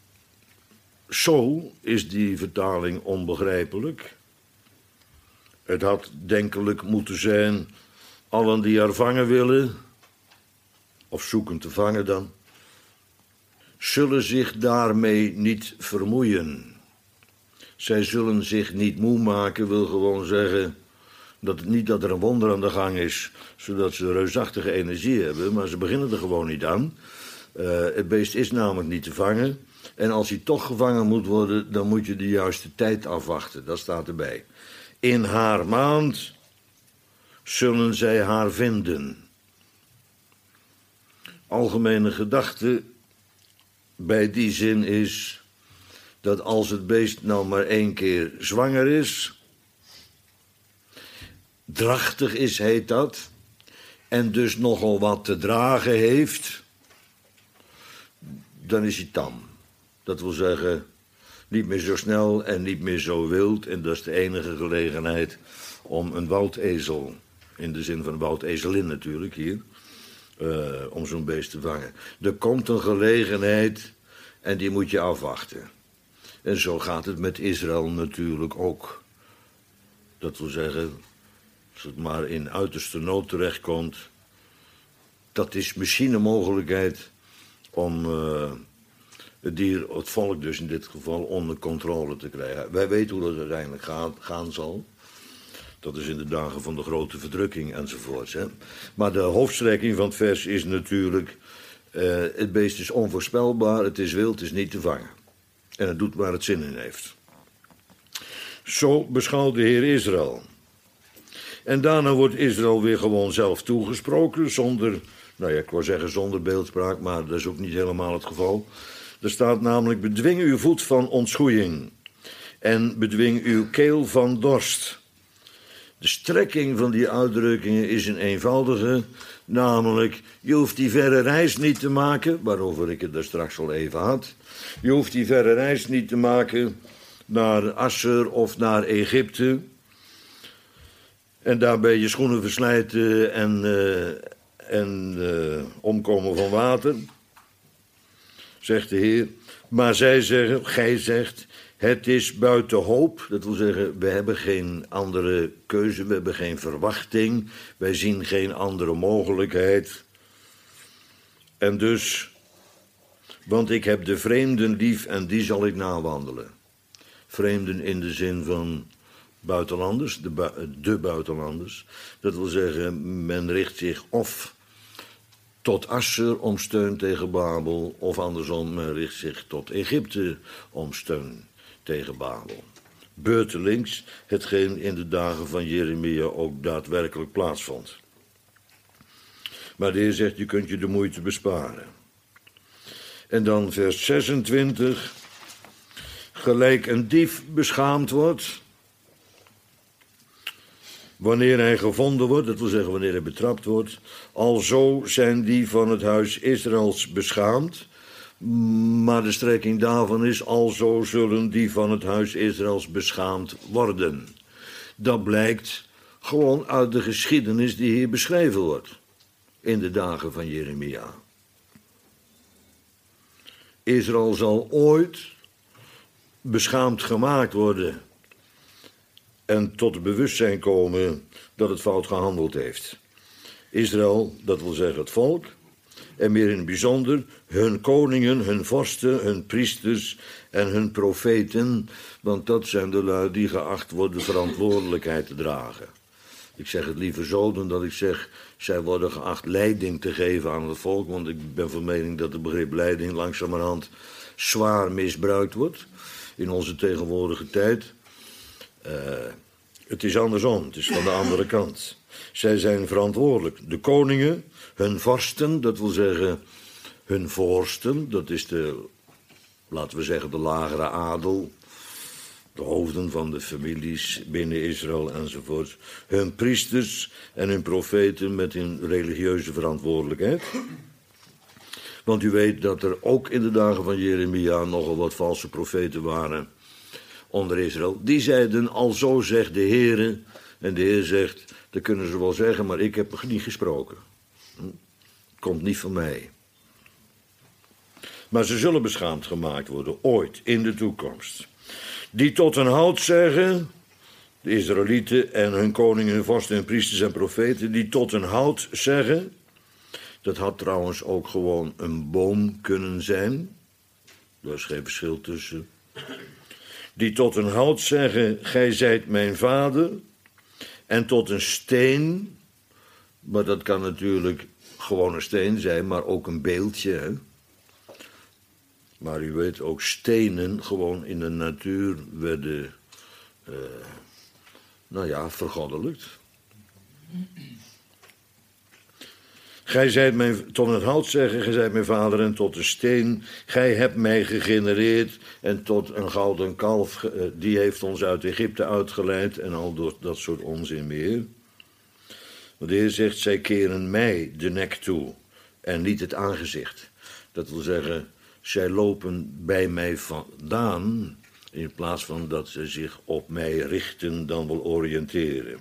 zo is die vertaling onbegrijpelijk. Het had denkelijk moeten zijn, allen die haar vangen willen, of zoeken te vangen dan, zullen zich daarmee niet vermoeien. Zij zullen zich niet moe maken, wil gewoon zeggen dat het niet dat er een wonder aan de gang is, zodat ze reusachtige energie hebben, maar ze beginnen er gewoon niet aan. Uh, het beest is namelijk niet te vangen. En als hij toch gevangen moet worden, dan moet je de juiste tijd afwachten. Dat staat erbij. In haar maand zullen zij haar vinden. Algemene gedachte bij die zin is dat als het beest nou maar één keer zwanger is, drachtig is heet dat, en dus nogal wat te dragen heeft, dan is hij tam. Dat wil zeggen, niet meer zo snel en niet meer zo wild. En dat is de enige gelegenheid om een woudezel, in de zin van een woudezelin natuurlijk hier, uh, om zo'n beest te vangen. Er komt een gelegenheid en die moet je afwachten. En zo gaat het met Israël natuurlijk ook. Dat wil zeggen, als het maar in uiterste nood terechtkomt, dat is misschien een mogelijkheid om uh, het dier, het volk dus in dit geval, onder controle te krijgen. Wij weten hoe dat uiteindelijk gaan, gaan zal. Dat is in de dagen van de grote verdrukking enzovoorts. Hè. Maar de hoofdstrekking van het vers is natuurlijk, uh, het beest is onvoorspelbaar, het is wild, het is niet te vangen. En het doet waar het zin in heeft. Zo beschouwt de Heer Israël. En daarna wordt Israël weer gewoon zelf toegesproken, zonder, nou ja, ik wou zeggen zonder beeldspraak, maar dat is ook niet helemaal het geval. Er staat namelijk, bedwing uw voet van ontschoeiing en bedwing uw keel van dorst. De strekking van die uitdrukkingen is een eenvoudige, namelijk, je hoeft die verre reis niet te maken, waarover ik het daar straks al even had. Je hoeft die verre reis niet te maken naar Assur of naar Egypte en daarbij je schoenen verslijten en, uh, en uh, omkomen van water, zegt de Heer. Maar zij zeggen, gij zegt, het is buiten hoop. Dat wil zeggen, we hebben geen andere keuze, we hebben geen verwachting, wij zien geen andere mogelijkheid. En dus, want ik heb de vreemden lief en die zal ik nawandelen. Vreemden in de zin van buitenlanders, de, bu- de buitenlanders. Dat wil zeggen, men richt zich of tot Assur om steun tegen Babel, of andersom, men richt zich tot Egypte om steun tegen Babel. beurtelings hetgeen in de dagen van Jeremia ook daadwerkelijk plaatsvond. Maar de Heer zegt, je kunt je de moeite besparen. En dan vers zesentwintig. Gelijk een dief beschaamd wordt, wanneer hij gevonden wordt, dat wil zeggen wanneer hij betrapt wordt, alzo zijn die van het huis Israëls beschaamd. Maar de strekking daarvan is, alzo zullen die van het huis Israëls beschaamd worden. Dat blijkt gewoon uit de geschiedenis die hier beschreven wordt in de dagen van Jeremia. Israël zal ooit beschaamd gemaakt worden en tot het bewustzijn komen dat het fout gehandeld heeft. Israël, dat wil zeggen het volk, en meer in het bijzonder hun koningen, hun vorsten, hun priesters en hun profeten, want dat zijn de lui die geacht worden verantwoordelijkheid te dragen. Ik zeg het liever zo dan dat ik zeg, zij worden geacht leiding te geven aan het volk, want ik ben van mening dat het begrip leiding langzamerhand zwaar misbruikt wordt in onze tegenwoordige tijd. Uh, het is andersom, het is van de andere kant. Zij zijn verantwoordelijk. De koningen, hun vorsten, dat wil zeggen hun voorsten, dat is de, laten we zeggen, de lagere adel, de hoofden van de families binnen Israël enzovoort. Hun priesters en hun profeten met hun religieuze verantwoordelijkheid. Want u weet dat er ook in de dagen van Jeremia nogal wat valse profeten waren onder Israël. Die zeiden, al zo zegt de Heere. En de Heer zegt, dat kunnen ze wel zeggen, maar ik heb niet gesproken. Komt niet van mij. Maar ze zullen beschaamd gemaakt worden, ooit, in de toekomst. Die tot een hout zeggen, de Israëlieten en hun koningen, hun vorsten en priesters en profeten, die tot een hout zeggen. Dat had trouwens ook gewoon een boom kunnen zijn. Daar is geen verschil tussen. Die tot een hout zeggen, gij zijt mijn vader. En tot een steen, maar dat kan natuurlijk gewoon een steen zijn, maar ook een beeldje. Hè? Maar u weet, ook stenen gewoon in de natuur werden, uh, nou ja, vergoddelijkt. Gij zijt mijn, tot het hout zeggen, gij zijt mijn vader, en tot de steen, gij hebt mij gegenereerd, en tot een gouden kalf, die heeft ons uit Egypte uitgeleid, en al door dat soort onzin meer. Want de Heer zegt, zij keren mij de nek toe, en niet het aangezicht. Dat wil zeggen, zij lopen bij mij vandaan, in plaats van dat ze zich op mij richten, dan wel oriënteren.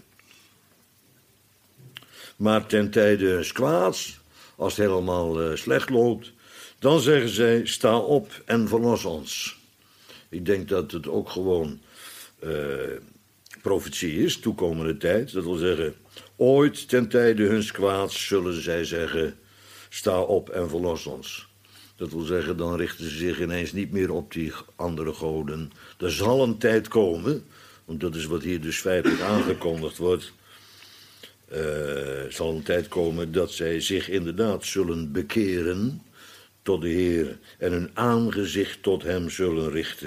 Maar ten tijde huns kwaads, als het helemaal uh, slecht loopt, dan zeggen zij, sta op en verlos ons. Ik denk dat het ook gewoon uh, profetie is, toekomende tijd. Dat wil zeggen, ooit ten tijde huns kwaads zullen zij zeggen, sta op en verlos ons. Dat wil zeggen, dan richten ze zich ineens niet meer op die andere goden. Er zal een tijd komen, want dat is wat hier dus feitelijk aangekondigd wordt. Er uh, zal een tijd komen dat zij zich inderdaad zullen bekeren tot de Heer en hun aangezicht tot hem zullen richten.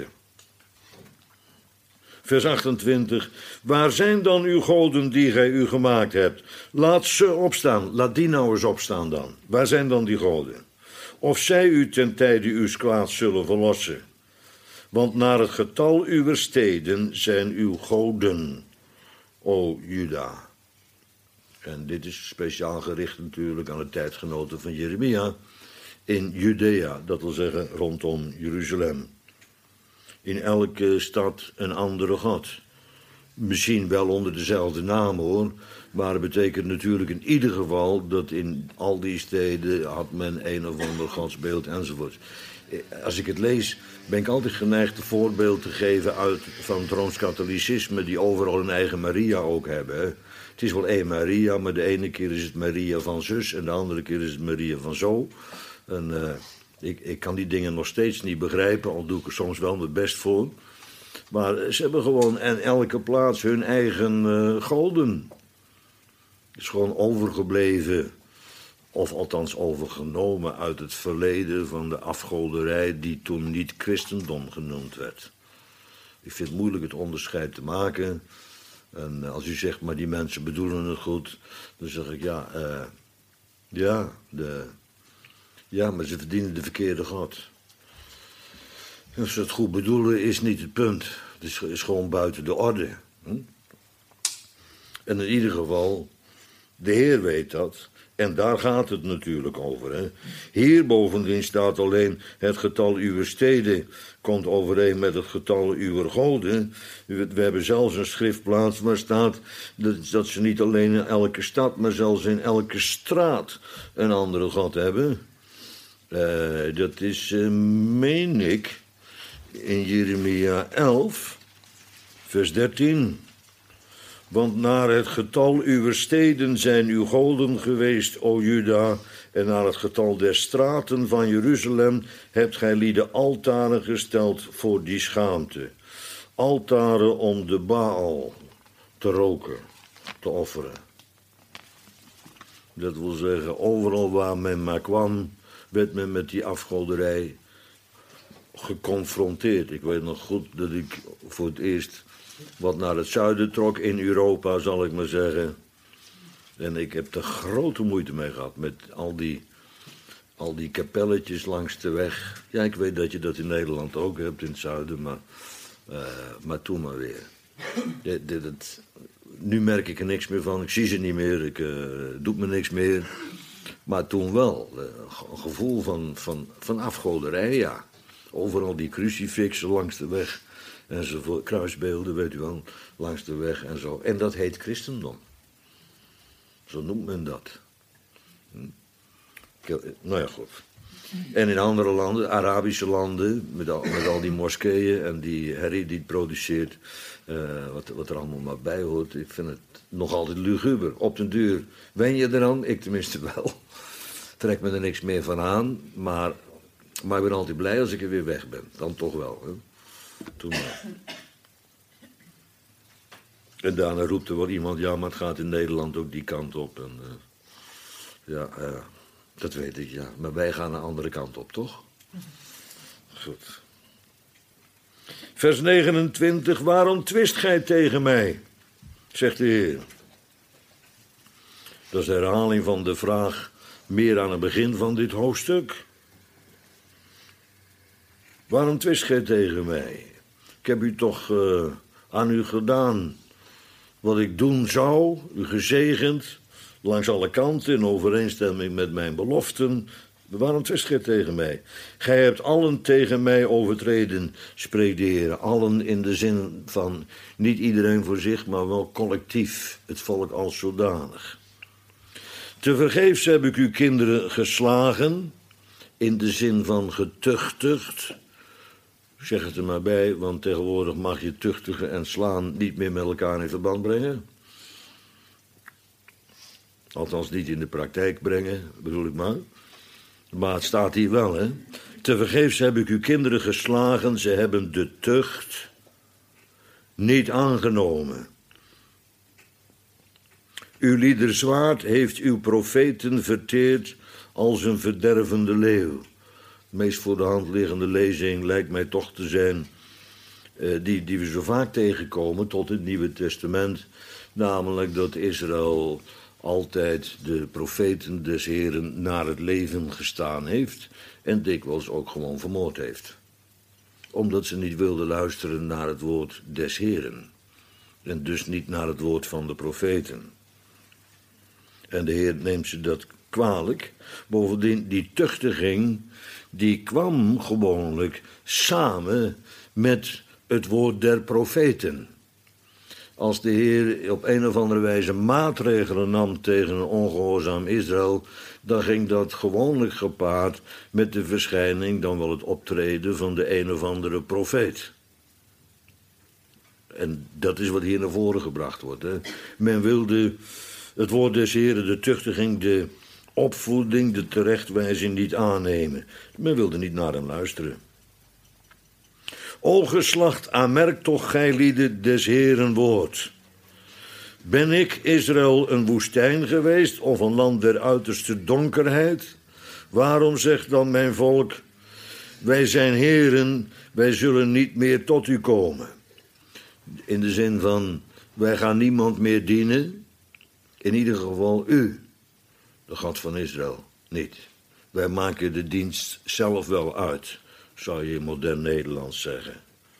Vers achtentwintig. Waar zijn dan uw goden die gij u gemaakt hebt? Laat ze opstaan. Laat die nou eens opstaan dan. Waar zijn dan die goden? Of zij u ten tijde uws kwaads zullen verlossen. Want naar het getal uwer steden zijn uw goden, o Juda. En dit is speciaal gericht natuurlijk aan de tijdgenoten van Jeremia in Judea, dat wil zeggen rondom Jeruzalem. In elke stad een andere god. Misschien wel onder dezelfde naam hoor, maar het betekent natuurlijk in ieder geval dat in al die steden had men een of ander godsbeeld enzovoort. Als ik het lees, ben ik altijd geneigd een voorbeeld te geven uit van het Rooms-Katholicisme, die overal een eigen Maria ook hebben. Hè. Het is wel één Maria, maar de ene keer is het Maria van zus en de andere keer is het Maria van zo. En uh, ik, ik kan die dingen nog steeds niet begrijpen, al doe ik er soms wel mijn best voor. Maar ze hebben gewoon in elke plaats hun eigen uh, goden. Het is gewoon overgebleven, of althans overgenomen uit het verleden van de afgoderij die toen niet christendom genoemd werd. Ik vind het moeilijk het onderscheid te maken. En als u zegt, maar die mensen bedoelen het goed, dan zeg ik, ja, uh, ja, de, ja, maar ze verdienen de verkeerde God. Als ze het goed bedoelen, is niet het punt. Het is, is gewoon buiten de orde. Hm? En in ieder geval, de Heer weet dat. En daar gaat het natuurlijk over. Hè. Hier bovendien staat alleen het getal uw steden komt overeen met het getal uw goden. We hebben zelfs een schriftplaats waar staat dat, dat ze niet alleen in elke stad, maar zelfs in elke straat een andere God hebben. Uh, dat is, uh, meen ik, in Jeremia elf, vers dertien. Want naar het getal uw steden zijn uw goden geweest, o Juda, en naar het getal der straten van Jeruzalem hebt gij lieden altaren gesteld voor die schaamte. Altaren om de Baal te roken, te offeren. Dat wil zeggen, overal waar men maar kwam, werd men met die afgoderij geconfronteerd. Ik weet nog goed dat ik voor het eerst wat naar het zuiden trok in Europa, zal ik maar zeggen. En ik heb er grote moeite mee gehad met al die, al die kapelletjes langs de weg. Ja, ik weet dat je dat in Nederland ook hebt, in het zuiden, maar, uh, maar toen maar weer. Dit, dit, dit, nu merk ik er niks meer van, ik zie ze niet meer, ik uh, doe me niks meer. Maar toen wel, uh, een gevoel van, van, van afgoderij, ja. Overal die crucifixen langs de weg. En zo kruisbeelden, weet u wel, langs de weg en zo. En dat heet christendom. Zo noemt men dat. Hm. Nou ja, goed. En in andere landen, Arabische landen, met al, met al die moskeeën en die herrie die het produceert, uh, wat, wat er allemaal maar bij hoort. Ik vind het nog altijd luguber. Op den duur wen je eraan, ik tenminste wel. Trek me er niks meer van aan, maar, maar ik ben altijd blij als ik er weer weg ben. Dan toch wel, hè. Toen maar. En daarna roept er wel iemand, ja, maar het gaat in Nederland ook die kant op. En, uh, ja, uh, dat weet ik, ja. Maar wij gaan een andere kant op, toch? Goed. Vers negenentwintig, waarom twist gij tegen mij? Zegt de Heer. Dat is de herhaling van de vraag meer aan het begin van dit hoofdstuk. Waarom twist gij tegen mij? Ik heb u toch uh, aan u gedaan wat ik doen zou, u gezegend, langs alle kanten in overeenstemming met mijn beloften. Waarom twist gij tegen mij? Gij hebt allen tegen mij overtreden, spreekt de Heer. Allen in de zin van niet iedereen voor zich, maar wel collectief, het volk als zodanig. Tevergeefs heb ik uw kinderen geslagen, in de zin van getuchtigd. Zeg het er maar bij, want tegenwoordig mag je tuchtigen en slaan niet meer met elkaar in verband brengen. Althans niet in de praktijk brengen, bedoel ik maar. Maar het staat hier wel, hè. Tevergeefs heb ik uw kinderen geslagen, ze hebben de tucht niet aangenomen. Uw lieder zwaard heeft uw profeten verteerd als een verdervende leeuw. De meest voor de hand liggende lezing lijkt mij toch te zijn uh, die, die we zo vaak tegenkomen tot het Nieuwe Testament. Namelijk dat Israël altijd de profeten des Heren naar het leven gestaan heeft en dikwijls ook gewoon vermoord heeft. Omdat ze niet wilden luisteren naar het woord des Heren en dus niet naar het woord van de profeten. En de Heer neemt ze dat kwalijk. Bovendien, die tuchtiging, die kwam gewoonlijk samen met het woord der profeten. Als de Heer op een of andere wijze maatregelen nam tegen een ongehoorzaam Israël, dan ging dat gewoonlijk gepaard met de verschijning, dan wel het optreden van de een of andere profeet. En dat is wat hier naar voren gebracht wordt. Hè. Men wilde het woord des Heren, de tuchtiging, de opvoeding, de terechtwijzing niet aannemen. Men wilde niet naar hem luisteren. O geslacht, aanmerk toch gij lieden des Heren woord. Ben ik, Israël, een woestijn geweest of een land der uiterste donkerheid? Waarom zegt dan mijn volk, wij zijn heren, wij zullen niet meer tot u komen? In de zin van, wij gaan niemand meer dienen. In ieder geval u, de God van Israël, niet. Wij maken de dienst zelf wel uit, zou je in modern Nederlands zeggen.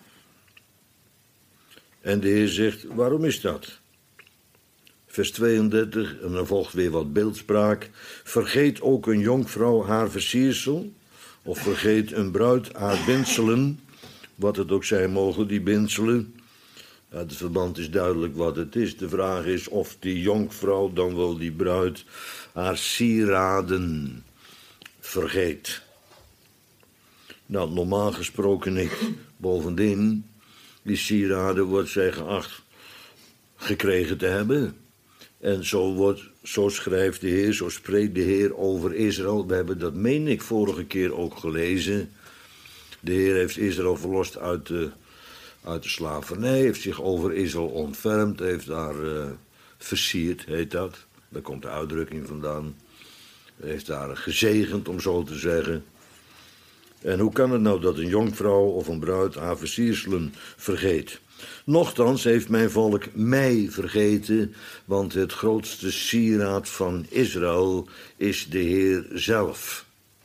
En de Heer zegt, waarom is dat? Vers tweeëndertig, en dan volgt weer wat beeldspraak. Vergeet ook een jonkvrouw haar versiersel, of vergeet een bruid haar bindselen, wat het ook zijn mogen, die bindselen. Ja, het verband is duidelijk wat het is. De vraag is of die jonkvrouw, dan wel die bruid, haar sieraden vergeet. Nou, normaal gesproken niet. Bovendien, die sieraden wordt zij geacht gekregen te hebben. En zo, wordt, zo schrijft de Heer, zo spreekt de Heer over Israël. We hebben dat, meen ik, vorige keer ook gelezen. De Heer heeft Israël verlost uit de, uit de slavernij, heeft zich over Israël ontfermd, heeft daar uh, versierd, heet dat. Daar komt de uitdrukking vandaan. Heeft daar gezegend, om zo te zeggen. En hoe kan het nou dat een jonkvrouw of een bruid haar versierselen vergeet? Nochtans heeft mijn volk mij vergeten, want het grootste sieraad van Israël is de Heer zelf.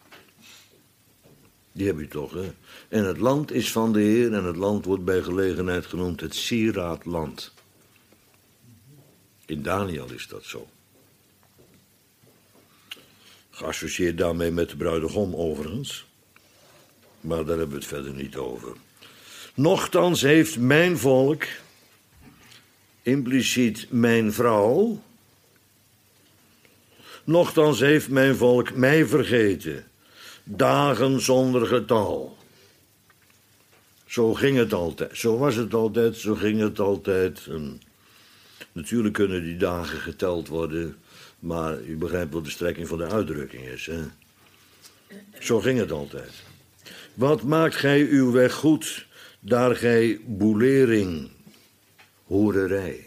Die heb je toch, hè? En het land is van de Heer en het land wordt bij gelegenheid genoemd het sieraadland. In Daniel is dat zo. Geassocieerd daarmee met de bruidegom overigens. Maar daar hebben we het verder niet over. Nochtans heeft mijn volk, impliciet mijn vrouw, nochtans heeft mijn volk mij vergeten, dagen zonder getal. Zo ging het altijd, zo was het altijd, zo ging het altijd. En natuurlijk kunnen die dagen geteld worden, maar u begrijpt wat de strekking van de uitdrukking is, hè? Zo ging het altijd. Wat maakt gij uw weg goed, daar gij boelering, hoererij,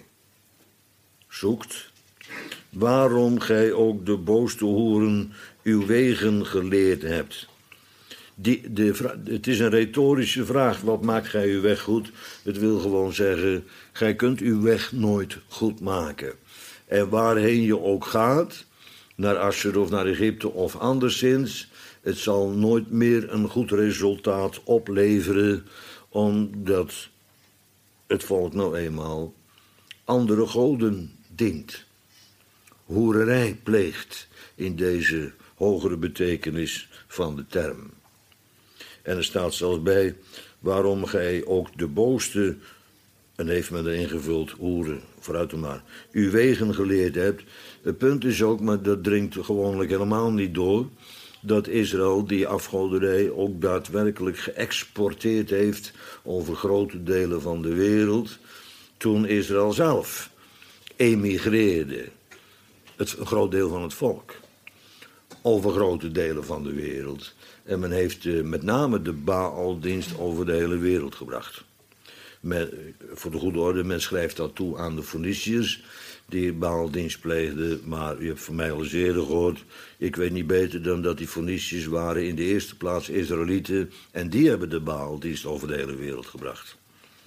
zoekt? Waarom gij ook de boos te hoeren uw wegen geleerd hebt? Die, de, het is een retorische vraag, wat maakt gij uw weg goed? Het wil gewoon zeggen, gij kunt uw weg nooit goed maken. En waarheen je ook gaat, naar Assur of naar Egypte of anderszins, het zal nooit meer een goed resultaat opleveren, omdat het volk nou eenmaal andere goden dient. Hoererij pleegt in deze hogere betekenis van de term. En er staat zelfs bij, waarom gij ook de booste, en heeft men erin gevuld, hoeren, vooruit dan maar, uw wegen geleerd hebt. Het punt is ook, maar dat dringt gewoonlijk helemaal niet door, dat Israël die afgoderij ook daadwerkelijk geëxporteerd heeft over grote delen van de wereld, toen Israël zelf emigreerde, het, een groot deel van het volk, over grote delen van de wereld. En men heeft uh, met name de Baaldienst over de hele wereld gebracht. Men, voor de goede orde, men schrijft dat toe aan de Feniciërs die Baaldienst pleegden, maar u hebt van mij al eens eerder gehoord, ik weet niet beter dan dat die Feniciërs waren in de eerste plaats Israëlieten en die hebben de Baaldienst over de hele wereld gebracht.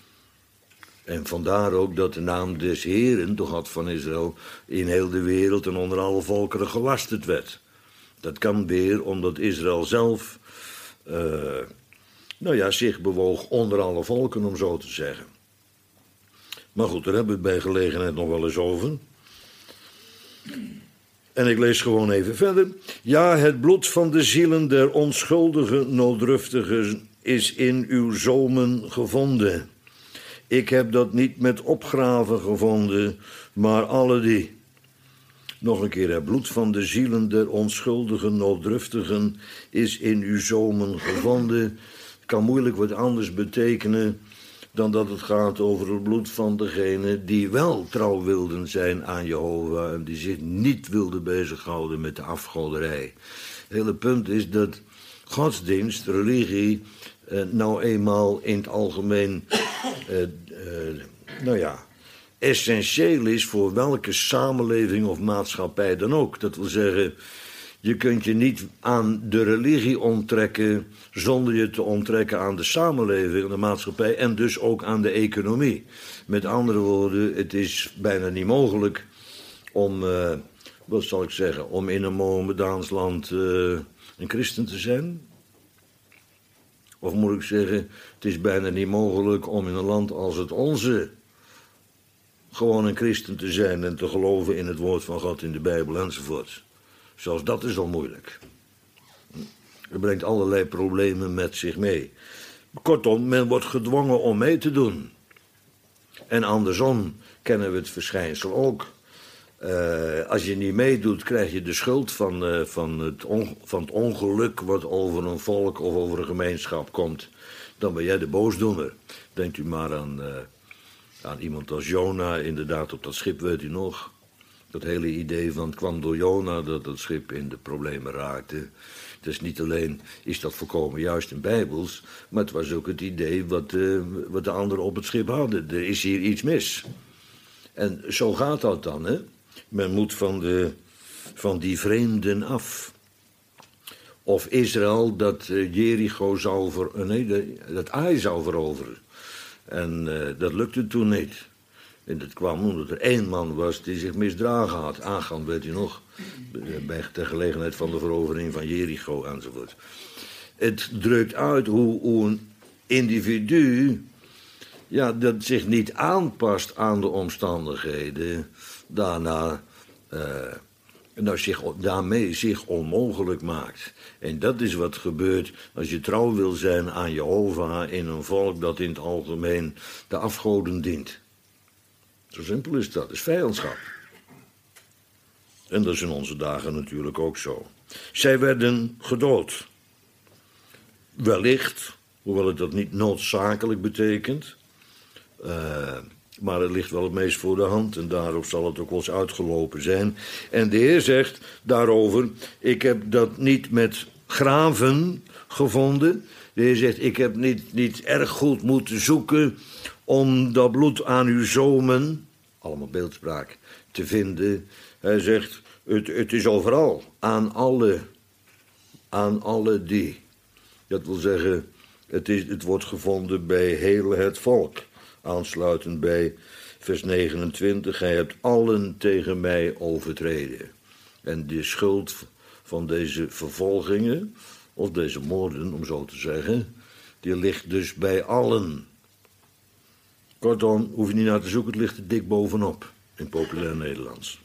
En vandaar ook dat de naam des Heren, de God van Israël, in heel de wereld en onder alle volkeren gelasterd werd. Dat kan weer omdat Israël zelf, uh, nou ja, zich bewoog onder alle volken, om zo te zeggen. Maar goed, daar hebben we het bij gelegenheid nog wel eens over. En ik lees gewoon even verder. Ja, het bloed van de zielen der onschuldige nooddruftigen is in uw zomen gevonden. Ik heb dat niet met opgraven gevonden, maar alle die. Nog een keer, het bloed van de zielen der onschuldige nooddruftigen is in uw zomen gevonden. Kan moeilijk wat anders betekenen dan dat het gaat over het bloed van degenen die wel trouw wilden zijn aan Jehovah en die zich niet wilden bezighouden met de afgoderij. Het hele punt is dat godsdienst, religie, eh, nou eenmaal in het algemeen, eh, eh, nou ja, essentieel is voor welke samenleving of maatschappij dan ook. Dat wil zeggen, Je kunt je niet aan de religie onttrekken zonder je te onttrekken aan de samenleving, de maatschappij en dus ook aan de economie. Met andere woorden, het is bijna niet mogelijk om, uh, wat zal ik zeggen, om in een Mohammedaans land uh, een christen te zijn. Of moet ik zeggen, het is bijna niet mogelijk om in een land als het onze gewoon een christen te zijn en te geloven in het woord van God in de Bijbel enzovoort. Zelfs dat is al moeilijk. Het brengt allerlei problemen met zich mee. Kortom, men wordt gedwongen om mee te doen. En andersom kennen we het verschijnsel ook. Uh, als je niet meedoet, krijg je de schuld van, uh, van, het on, van het ongeluk wat over een volk of over een gemeenschap komt. Dan ben jij de boosdoener. Denkt u maar aan, uh, aan iemand als Jona, inderdaad op dat schip, weet u nog. Dat hele idee van het kwam door Jona dat het schip in de problemen raakte. Dus niet alleen is dat volkomen juist in Bijbels, maar het was ook het idee wat, uh, wat de anderen op het schip hadden. Er is hier iets mis. En zo gaat dat dan, hè. Men moet van, de, van die vreemden af. Of Israël dat uh, Jericho zou ver, uh, nee, de, dat Ai zou veroveren. En uh, dat lukte toen niet. En dat kwam omdat er één man was die zich misdragen had. Achan, weet u nog, bij ter gelegenheid van de verovering van Jericho enzovoort. Het drukt uit hoe, hoe een individu, ja, dat zich niet aanpast aan de omstandigheden, daarna uh, nou zich, daarmee zich onmogelijk maakt. En dat is wat gebeurt als je trouw wil zijn aan Jehovah in een volk dat in het algemeen de afgoden dient. Zo simpel is dat, dat is vijandschap. En dat is in onze dagen natuurlijk ook zo. Zij werden gedood. Wellicht, hoewel het dat niet noodzakelijk betekent, uh, maar het ligt wel het meest voor de hand en daarop zal het ook wel eens uitgelopen zijn. En de Heer zegt daarover, ik heb dat niet met graven gevonden. De Heer zegt, ik heb niet, niet erg goed moeten zoeken om dat bloed aan uw zomen, allemaal beeldspraak, te vinden. Hij zegt, het, het is overal, aan alle, aan alle die. Dat wil zeggen, het, is, het wordt gevonden bij heel het volk. Aansluitend bij vers negenentwintig, gij hebt allen tegen mij overtreden. En de schuld van deze vervolgingen, of deze moorden, om zo te zeggen, die ligt dus bij allen. Kortom, hoef je niet naar te zoeken, het ligt er dik bovenop, in populair Nederlands.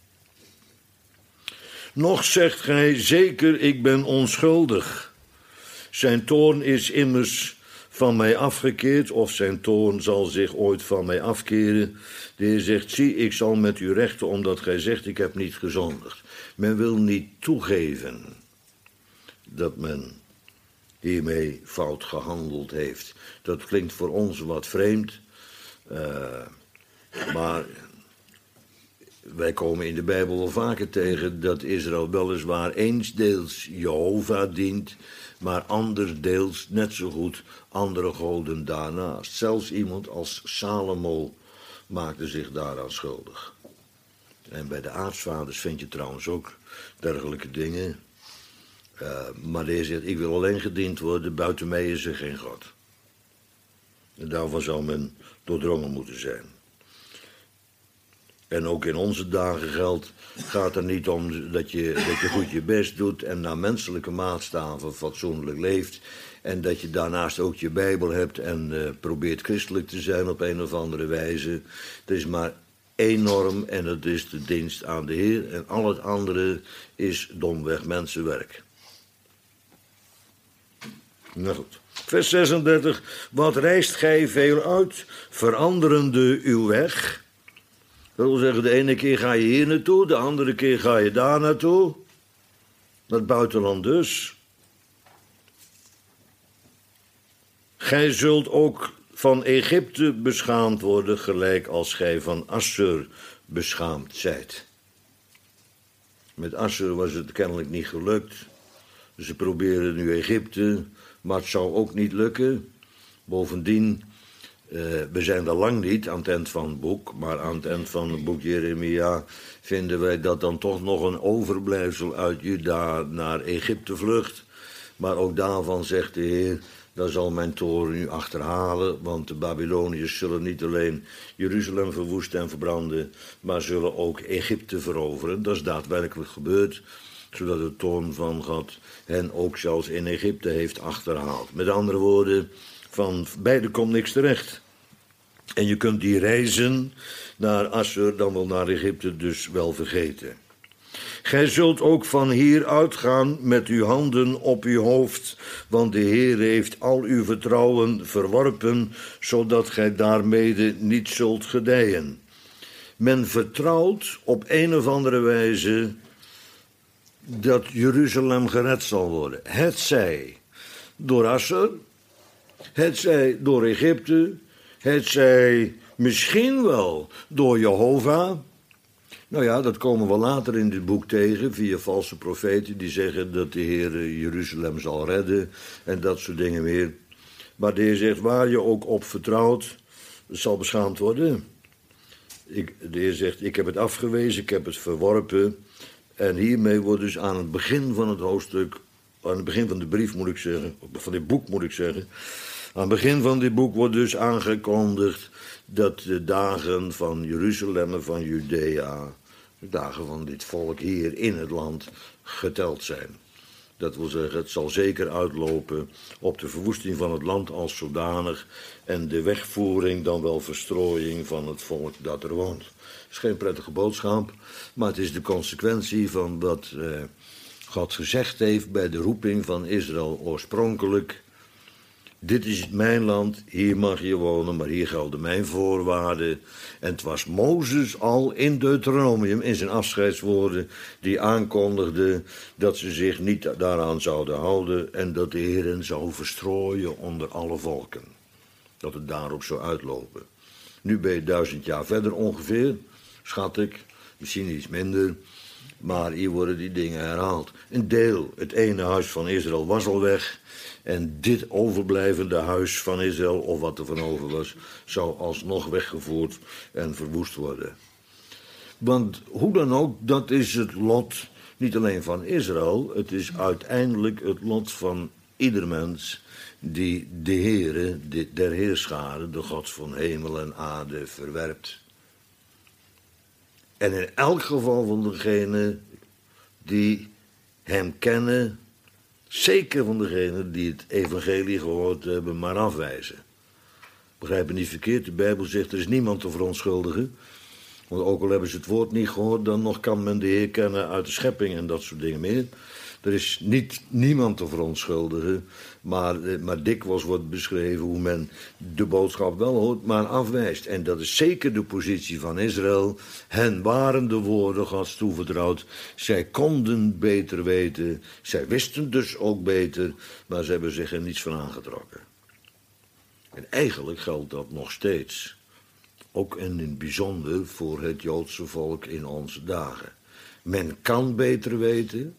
Nog zegt gij, zeker, ik ben onschuldig. Zijn toorn is immers van mij afgekeerd, of zijn toorn zal zich ooit van mij afkeren. De Heer zegt, zie, ik zal met u rechten, omdat gij zegt, ik heb niet gezondigd. Men wil niet toegeven dat men hiermee fout gehandeld heeft. Dat klinkt voor ons wat vreemd, uh, maar wij komen in de Bijbel wel vaker tegen dat Israël weliswaar eensdeels Jehovah dient, maar anderdeels net zo goed andere goden daarnaast. Zelfs iemand als Salomo maakte zich daaraan schuldig. En bij de aartsvaders vind je trouwens ook dergelijke dingen. Uh, maar de Heer zegt, ik wil alleen gediend worden, buiten mij is er geen God. En daarvan zou men doordrongen moeten zijn. En ook in onze dagen geldt, gaat er niet om dat je, dat je goed je best doet en naar menselijke maatstaven fatsoenlijk leeft. En dat je daarnaast ook je Bijbel hebt en uh, probeert christelijk te zijn op een of andere wijze. Het is maar één norm en dat is de dienst aan de Heer. En al het andere is domweg mensenwerk. Nou goed. Vers zesendertig. Wat reist gij veel uit, veranderende uw weg? Dat wil zeggen, de ene keer ga je hier naartoe, de andere keer ga je daar naartoe. Naar het buitenland dus. Gij zult ook van Egypte beschaamd worden, gelijk als gij van Assur beschaamd zijt. Met Assur was het kennelijk niet gelukt. Ze proberen nu Egypte, maar het zou ook niet lukken. Bovendien, Uh, we zijn er lang niet aan het eind van het boek, maar aan het eind van het boek Jeremia vinden wij dat dan toch nog een overblijfsel uit Juda naar Egypte vlucht. Maar ook daarvan zegt de Heer, daar zal mijn toorn u achterhalen, want de Babyloniërs zullen niet alleen Jeruzalem verwoesten en verbranden, maar zullen ook Egypte veroveren. Dat is daadwerkelijk gebeurd, zodat de toorn van God hen ook zelfs in Egypte heeft achterhaald. Met andere woorden, van beide komt niks terecht. En je kunt die reizen naar Assur, dan wel naar Egypte, dus wel vergeten. Gij zult ook van hier uitgaan met uw handen op uw hoofd, want de Heer heeft al uw vertrouwen verworpen, zodat gij daarmede niet zult gedijen. Men vertrouwt op een of andere wijze dat Jeruzalem gered zal worden. Het zij door Assur, het zij door Egypte, het zij misschien wel door Jehovah. Nou ja, dat komen we later in dit boek tegen via valse profeten die zeggen dat de Heer Jeruzalem zal redden en dat soort dingen meer. Maar de Heer zegt, waar je ook op vertrouwt, zal beschaamd worden. Ik, de Heer zegt, ik heb het afgewezen, ik heb het verworpen. En hiermee wordt dus aan het begin van het hoofdstuk, aan het begin van de brief moet ik zeggen, van dit boek moet ik zeggen, aan het begin van dit boek wordt dus aangekondigd dat de dagen van Jeruzalem en van Judea, de dagen van dit volk hier in het land, geteld zijn. Dat wil zeggen, het zal zeker uitlopen op de verwoesting van het land als zodanig en de wegvoering, dan wel verstrooiing van het volk dat er woont. Het is geen prettige boodschap, maar het is de consequentie van wat eh, God gezegd heeft bij de roeping van Israël oorspronkelijk. Dit is mijn land, hier mag je wonen, maar hier gelden mijn voorwaarden. En het was Mozes al in Deuteronomium, in zijn afscheidswoorden, die aankondigde dat ze zich niet daaraan zouden houden en dat de Heer hen zou verstrooien onder alle volken. Dat het daarop zou uitlopen. Nu ben je duizend jaar verder ongeveer, schat ik, misschien iets minder, maar hier worden die dingen herhaald. Een deel, het ene huis van Israël was al weg. En dit overblijvende huis van Israël, of wat er van over was, zou alsnog weggevoerd en verwoest worden. Want hoe dan ook, dat is het lot niet alleen van Israël, het is uiteindelijk het lot van ieder mens die de Heere, der Heerscharen, de God van hemel en aarde, verwerpt. En in elk geval van degenen die hem kennen, zeker van degenen die het evangelie gehoord hebben, maar afwijzen. Begrijp me niet verkeerd, de Bijbel zegt er is niemand te verontschuldigen. Want ook al hebben ze het woord niet gehoord, dan nog kan men de Heer kennen uit de schepping en dat soort dingen meer. Er is niet, niemand te verontschuldigen, maar, maar dikwijls wordt beschreven hoe men de boodschap wel hoort, maar afwijst. En dat is zeker de positie van Israël. Hen waren de woorden Gods toevertrouwd. Zij konden beter weten, zij wisten dus ook beter, maar ze hebben zich er niets van aangetrokken. En eigenlijk geldt dat nog steeds. Ook en in het bijzonder voor het Joodse volk in onze dagen. Men kan beter weten.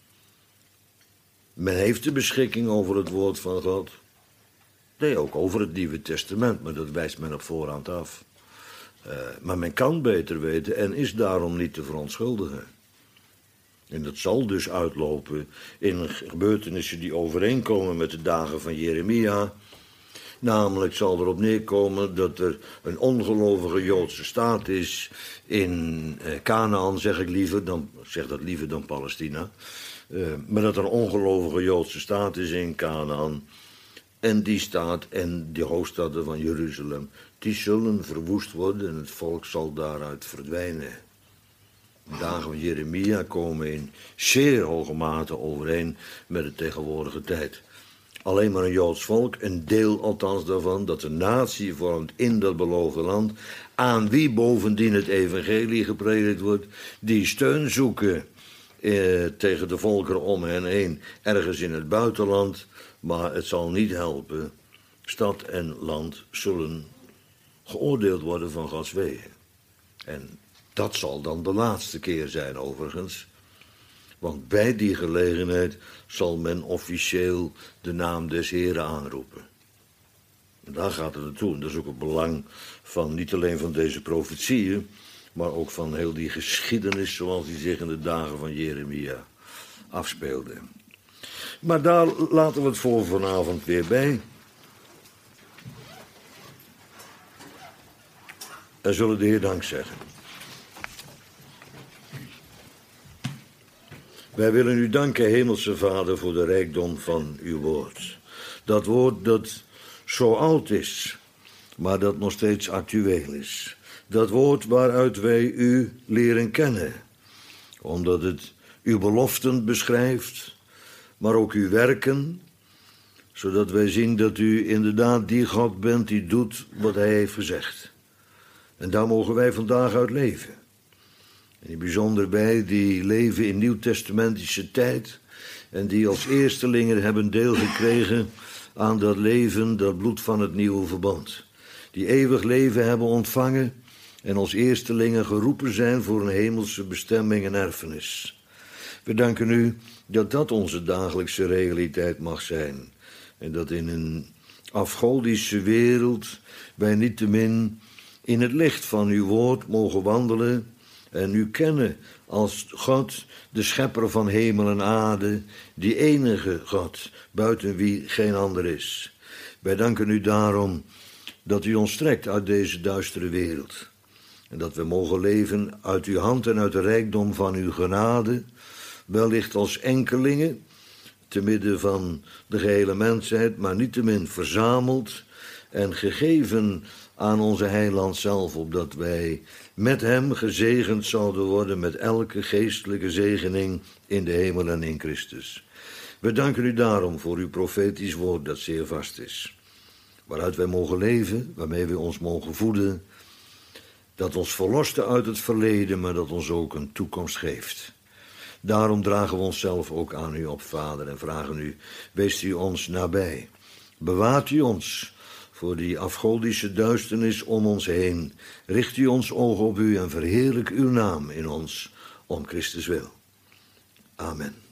Men heeft de beschikking over het woord van God. Nee, ook over het Nieuwe Testament, maar dat wijst men op voorhand af. Uh, maar men kan beter weten en is daarom niet te verontschuldigen. En dat zal dus uitlopen in gebeurtenissen die overeenkomen met de dagen van Jeremia. Namelijk zal erop neerkomen dat er een ongelovige Joodse staat is in eh, Canaan, zeg ik liever, dan, zeg dat liever dan Palestina. Uh, maar dat er een ongelovige Joodse staat is in Canaan. En die staat en die hoofdsteden van Jeruzalem, die zullen verwoest worden en het volk zal daaruit verdwijnen. De dagen van Jeremia komen in zeer hoge mate overeen met de tegenwoordige tijd. Alleen maar een Joods volk, een deel althans daarvan, dat een natie vormt in dat beloofde land, aan wie bovendien het evangelie gepredikt wordt, die steun zoeken eh, tegen de volkeren om hen heen, ergens in het buitenland, maar het zal niet helpen. Stad en land zullen geoordeeld worden van Gods wegen. En dat zal dan de laatste keer zijn overigens. Want bij die gelegenheid zal men officieel de naam des Heren aanroepen. En daar gaat het naartoe. En dat is ook het belang van niet alleen van deze profetieën, maar ook van heel die geschiedenis zoals die zich in de dagen van Jeremia afspeelde. Maar daar laten we het voor vanavond weer bij. En zullen de Heer dank zeggen. Wij willen u danken, Hemelse Vader, voor de rijkdom van uw woord. Dat woord dat zo oud is, maar dat nog steeds actueel is. Dat woord waaruit wij u leren kennen. Omdat het uw beloften beschrijft, maar ook uw werken. Zodat wij zien dat u inderdaad die God bent die doet wat hij heeft gezegd. En daar mogen wij vandaag uit leven. En bijzonder bij die leven in nieuwtestamentische tijd en die als eerstelingen hebben deel gekregen aan dat leven, dat bloed van het nieuwe verbond. Die eeuwig leven hebben ontvangen en als eerstelingen geroepen zijn voor een hemelse bestemming en erfenis. We danken u dat dat onze dagelijkse realiteit mag zijn. En dat in een afgodische wereld wij niettemin in het licht van uw woord mogen wandelen en u kennen als God, de schepper van hemel en aarde, die enige God, buiten wie geen ander is. Wij danken u daarom dat u ons trekt uit deze duistere wereld. En dat we mogen leven uit uw hand en uit de rijkdom van uw genade, wellicht als enkelingen, te midden van de gehele mensheid, maar niettemin verzameld en gegeven aan onze heiland zelf, opdat wij met hem gezegend zouden worden met elke geestelijke zegening in de hemel en in Christus. We danken u daarom voor uw profetisch woord dat zeer vast is, waaruit wij mogen leven, waarmee we ons mogen voeden, dat ons verloste uit het verleden, maar dat ons ook een toekomst geeft. Daarom dragen we onszelf ook aan u op, Vader, en vragen u, wees u ons nabij. Bewaart u ons voor die afgodische duisternis om ons heen. Richt u ons oog op u en verheerlijk uw naam in ons, om Christus wil. Amen.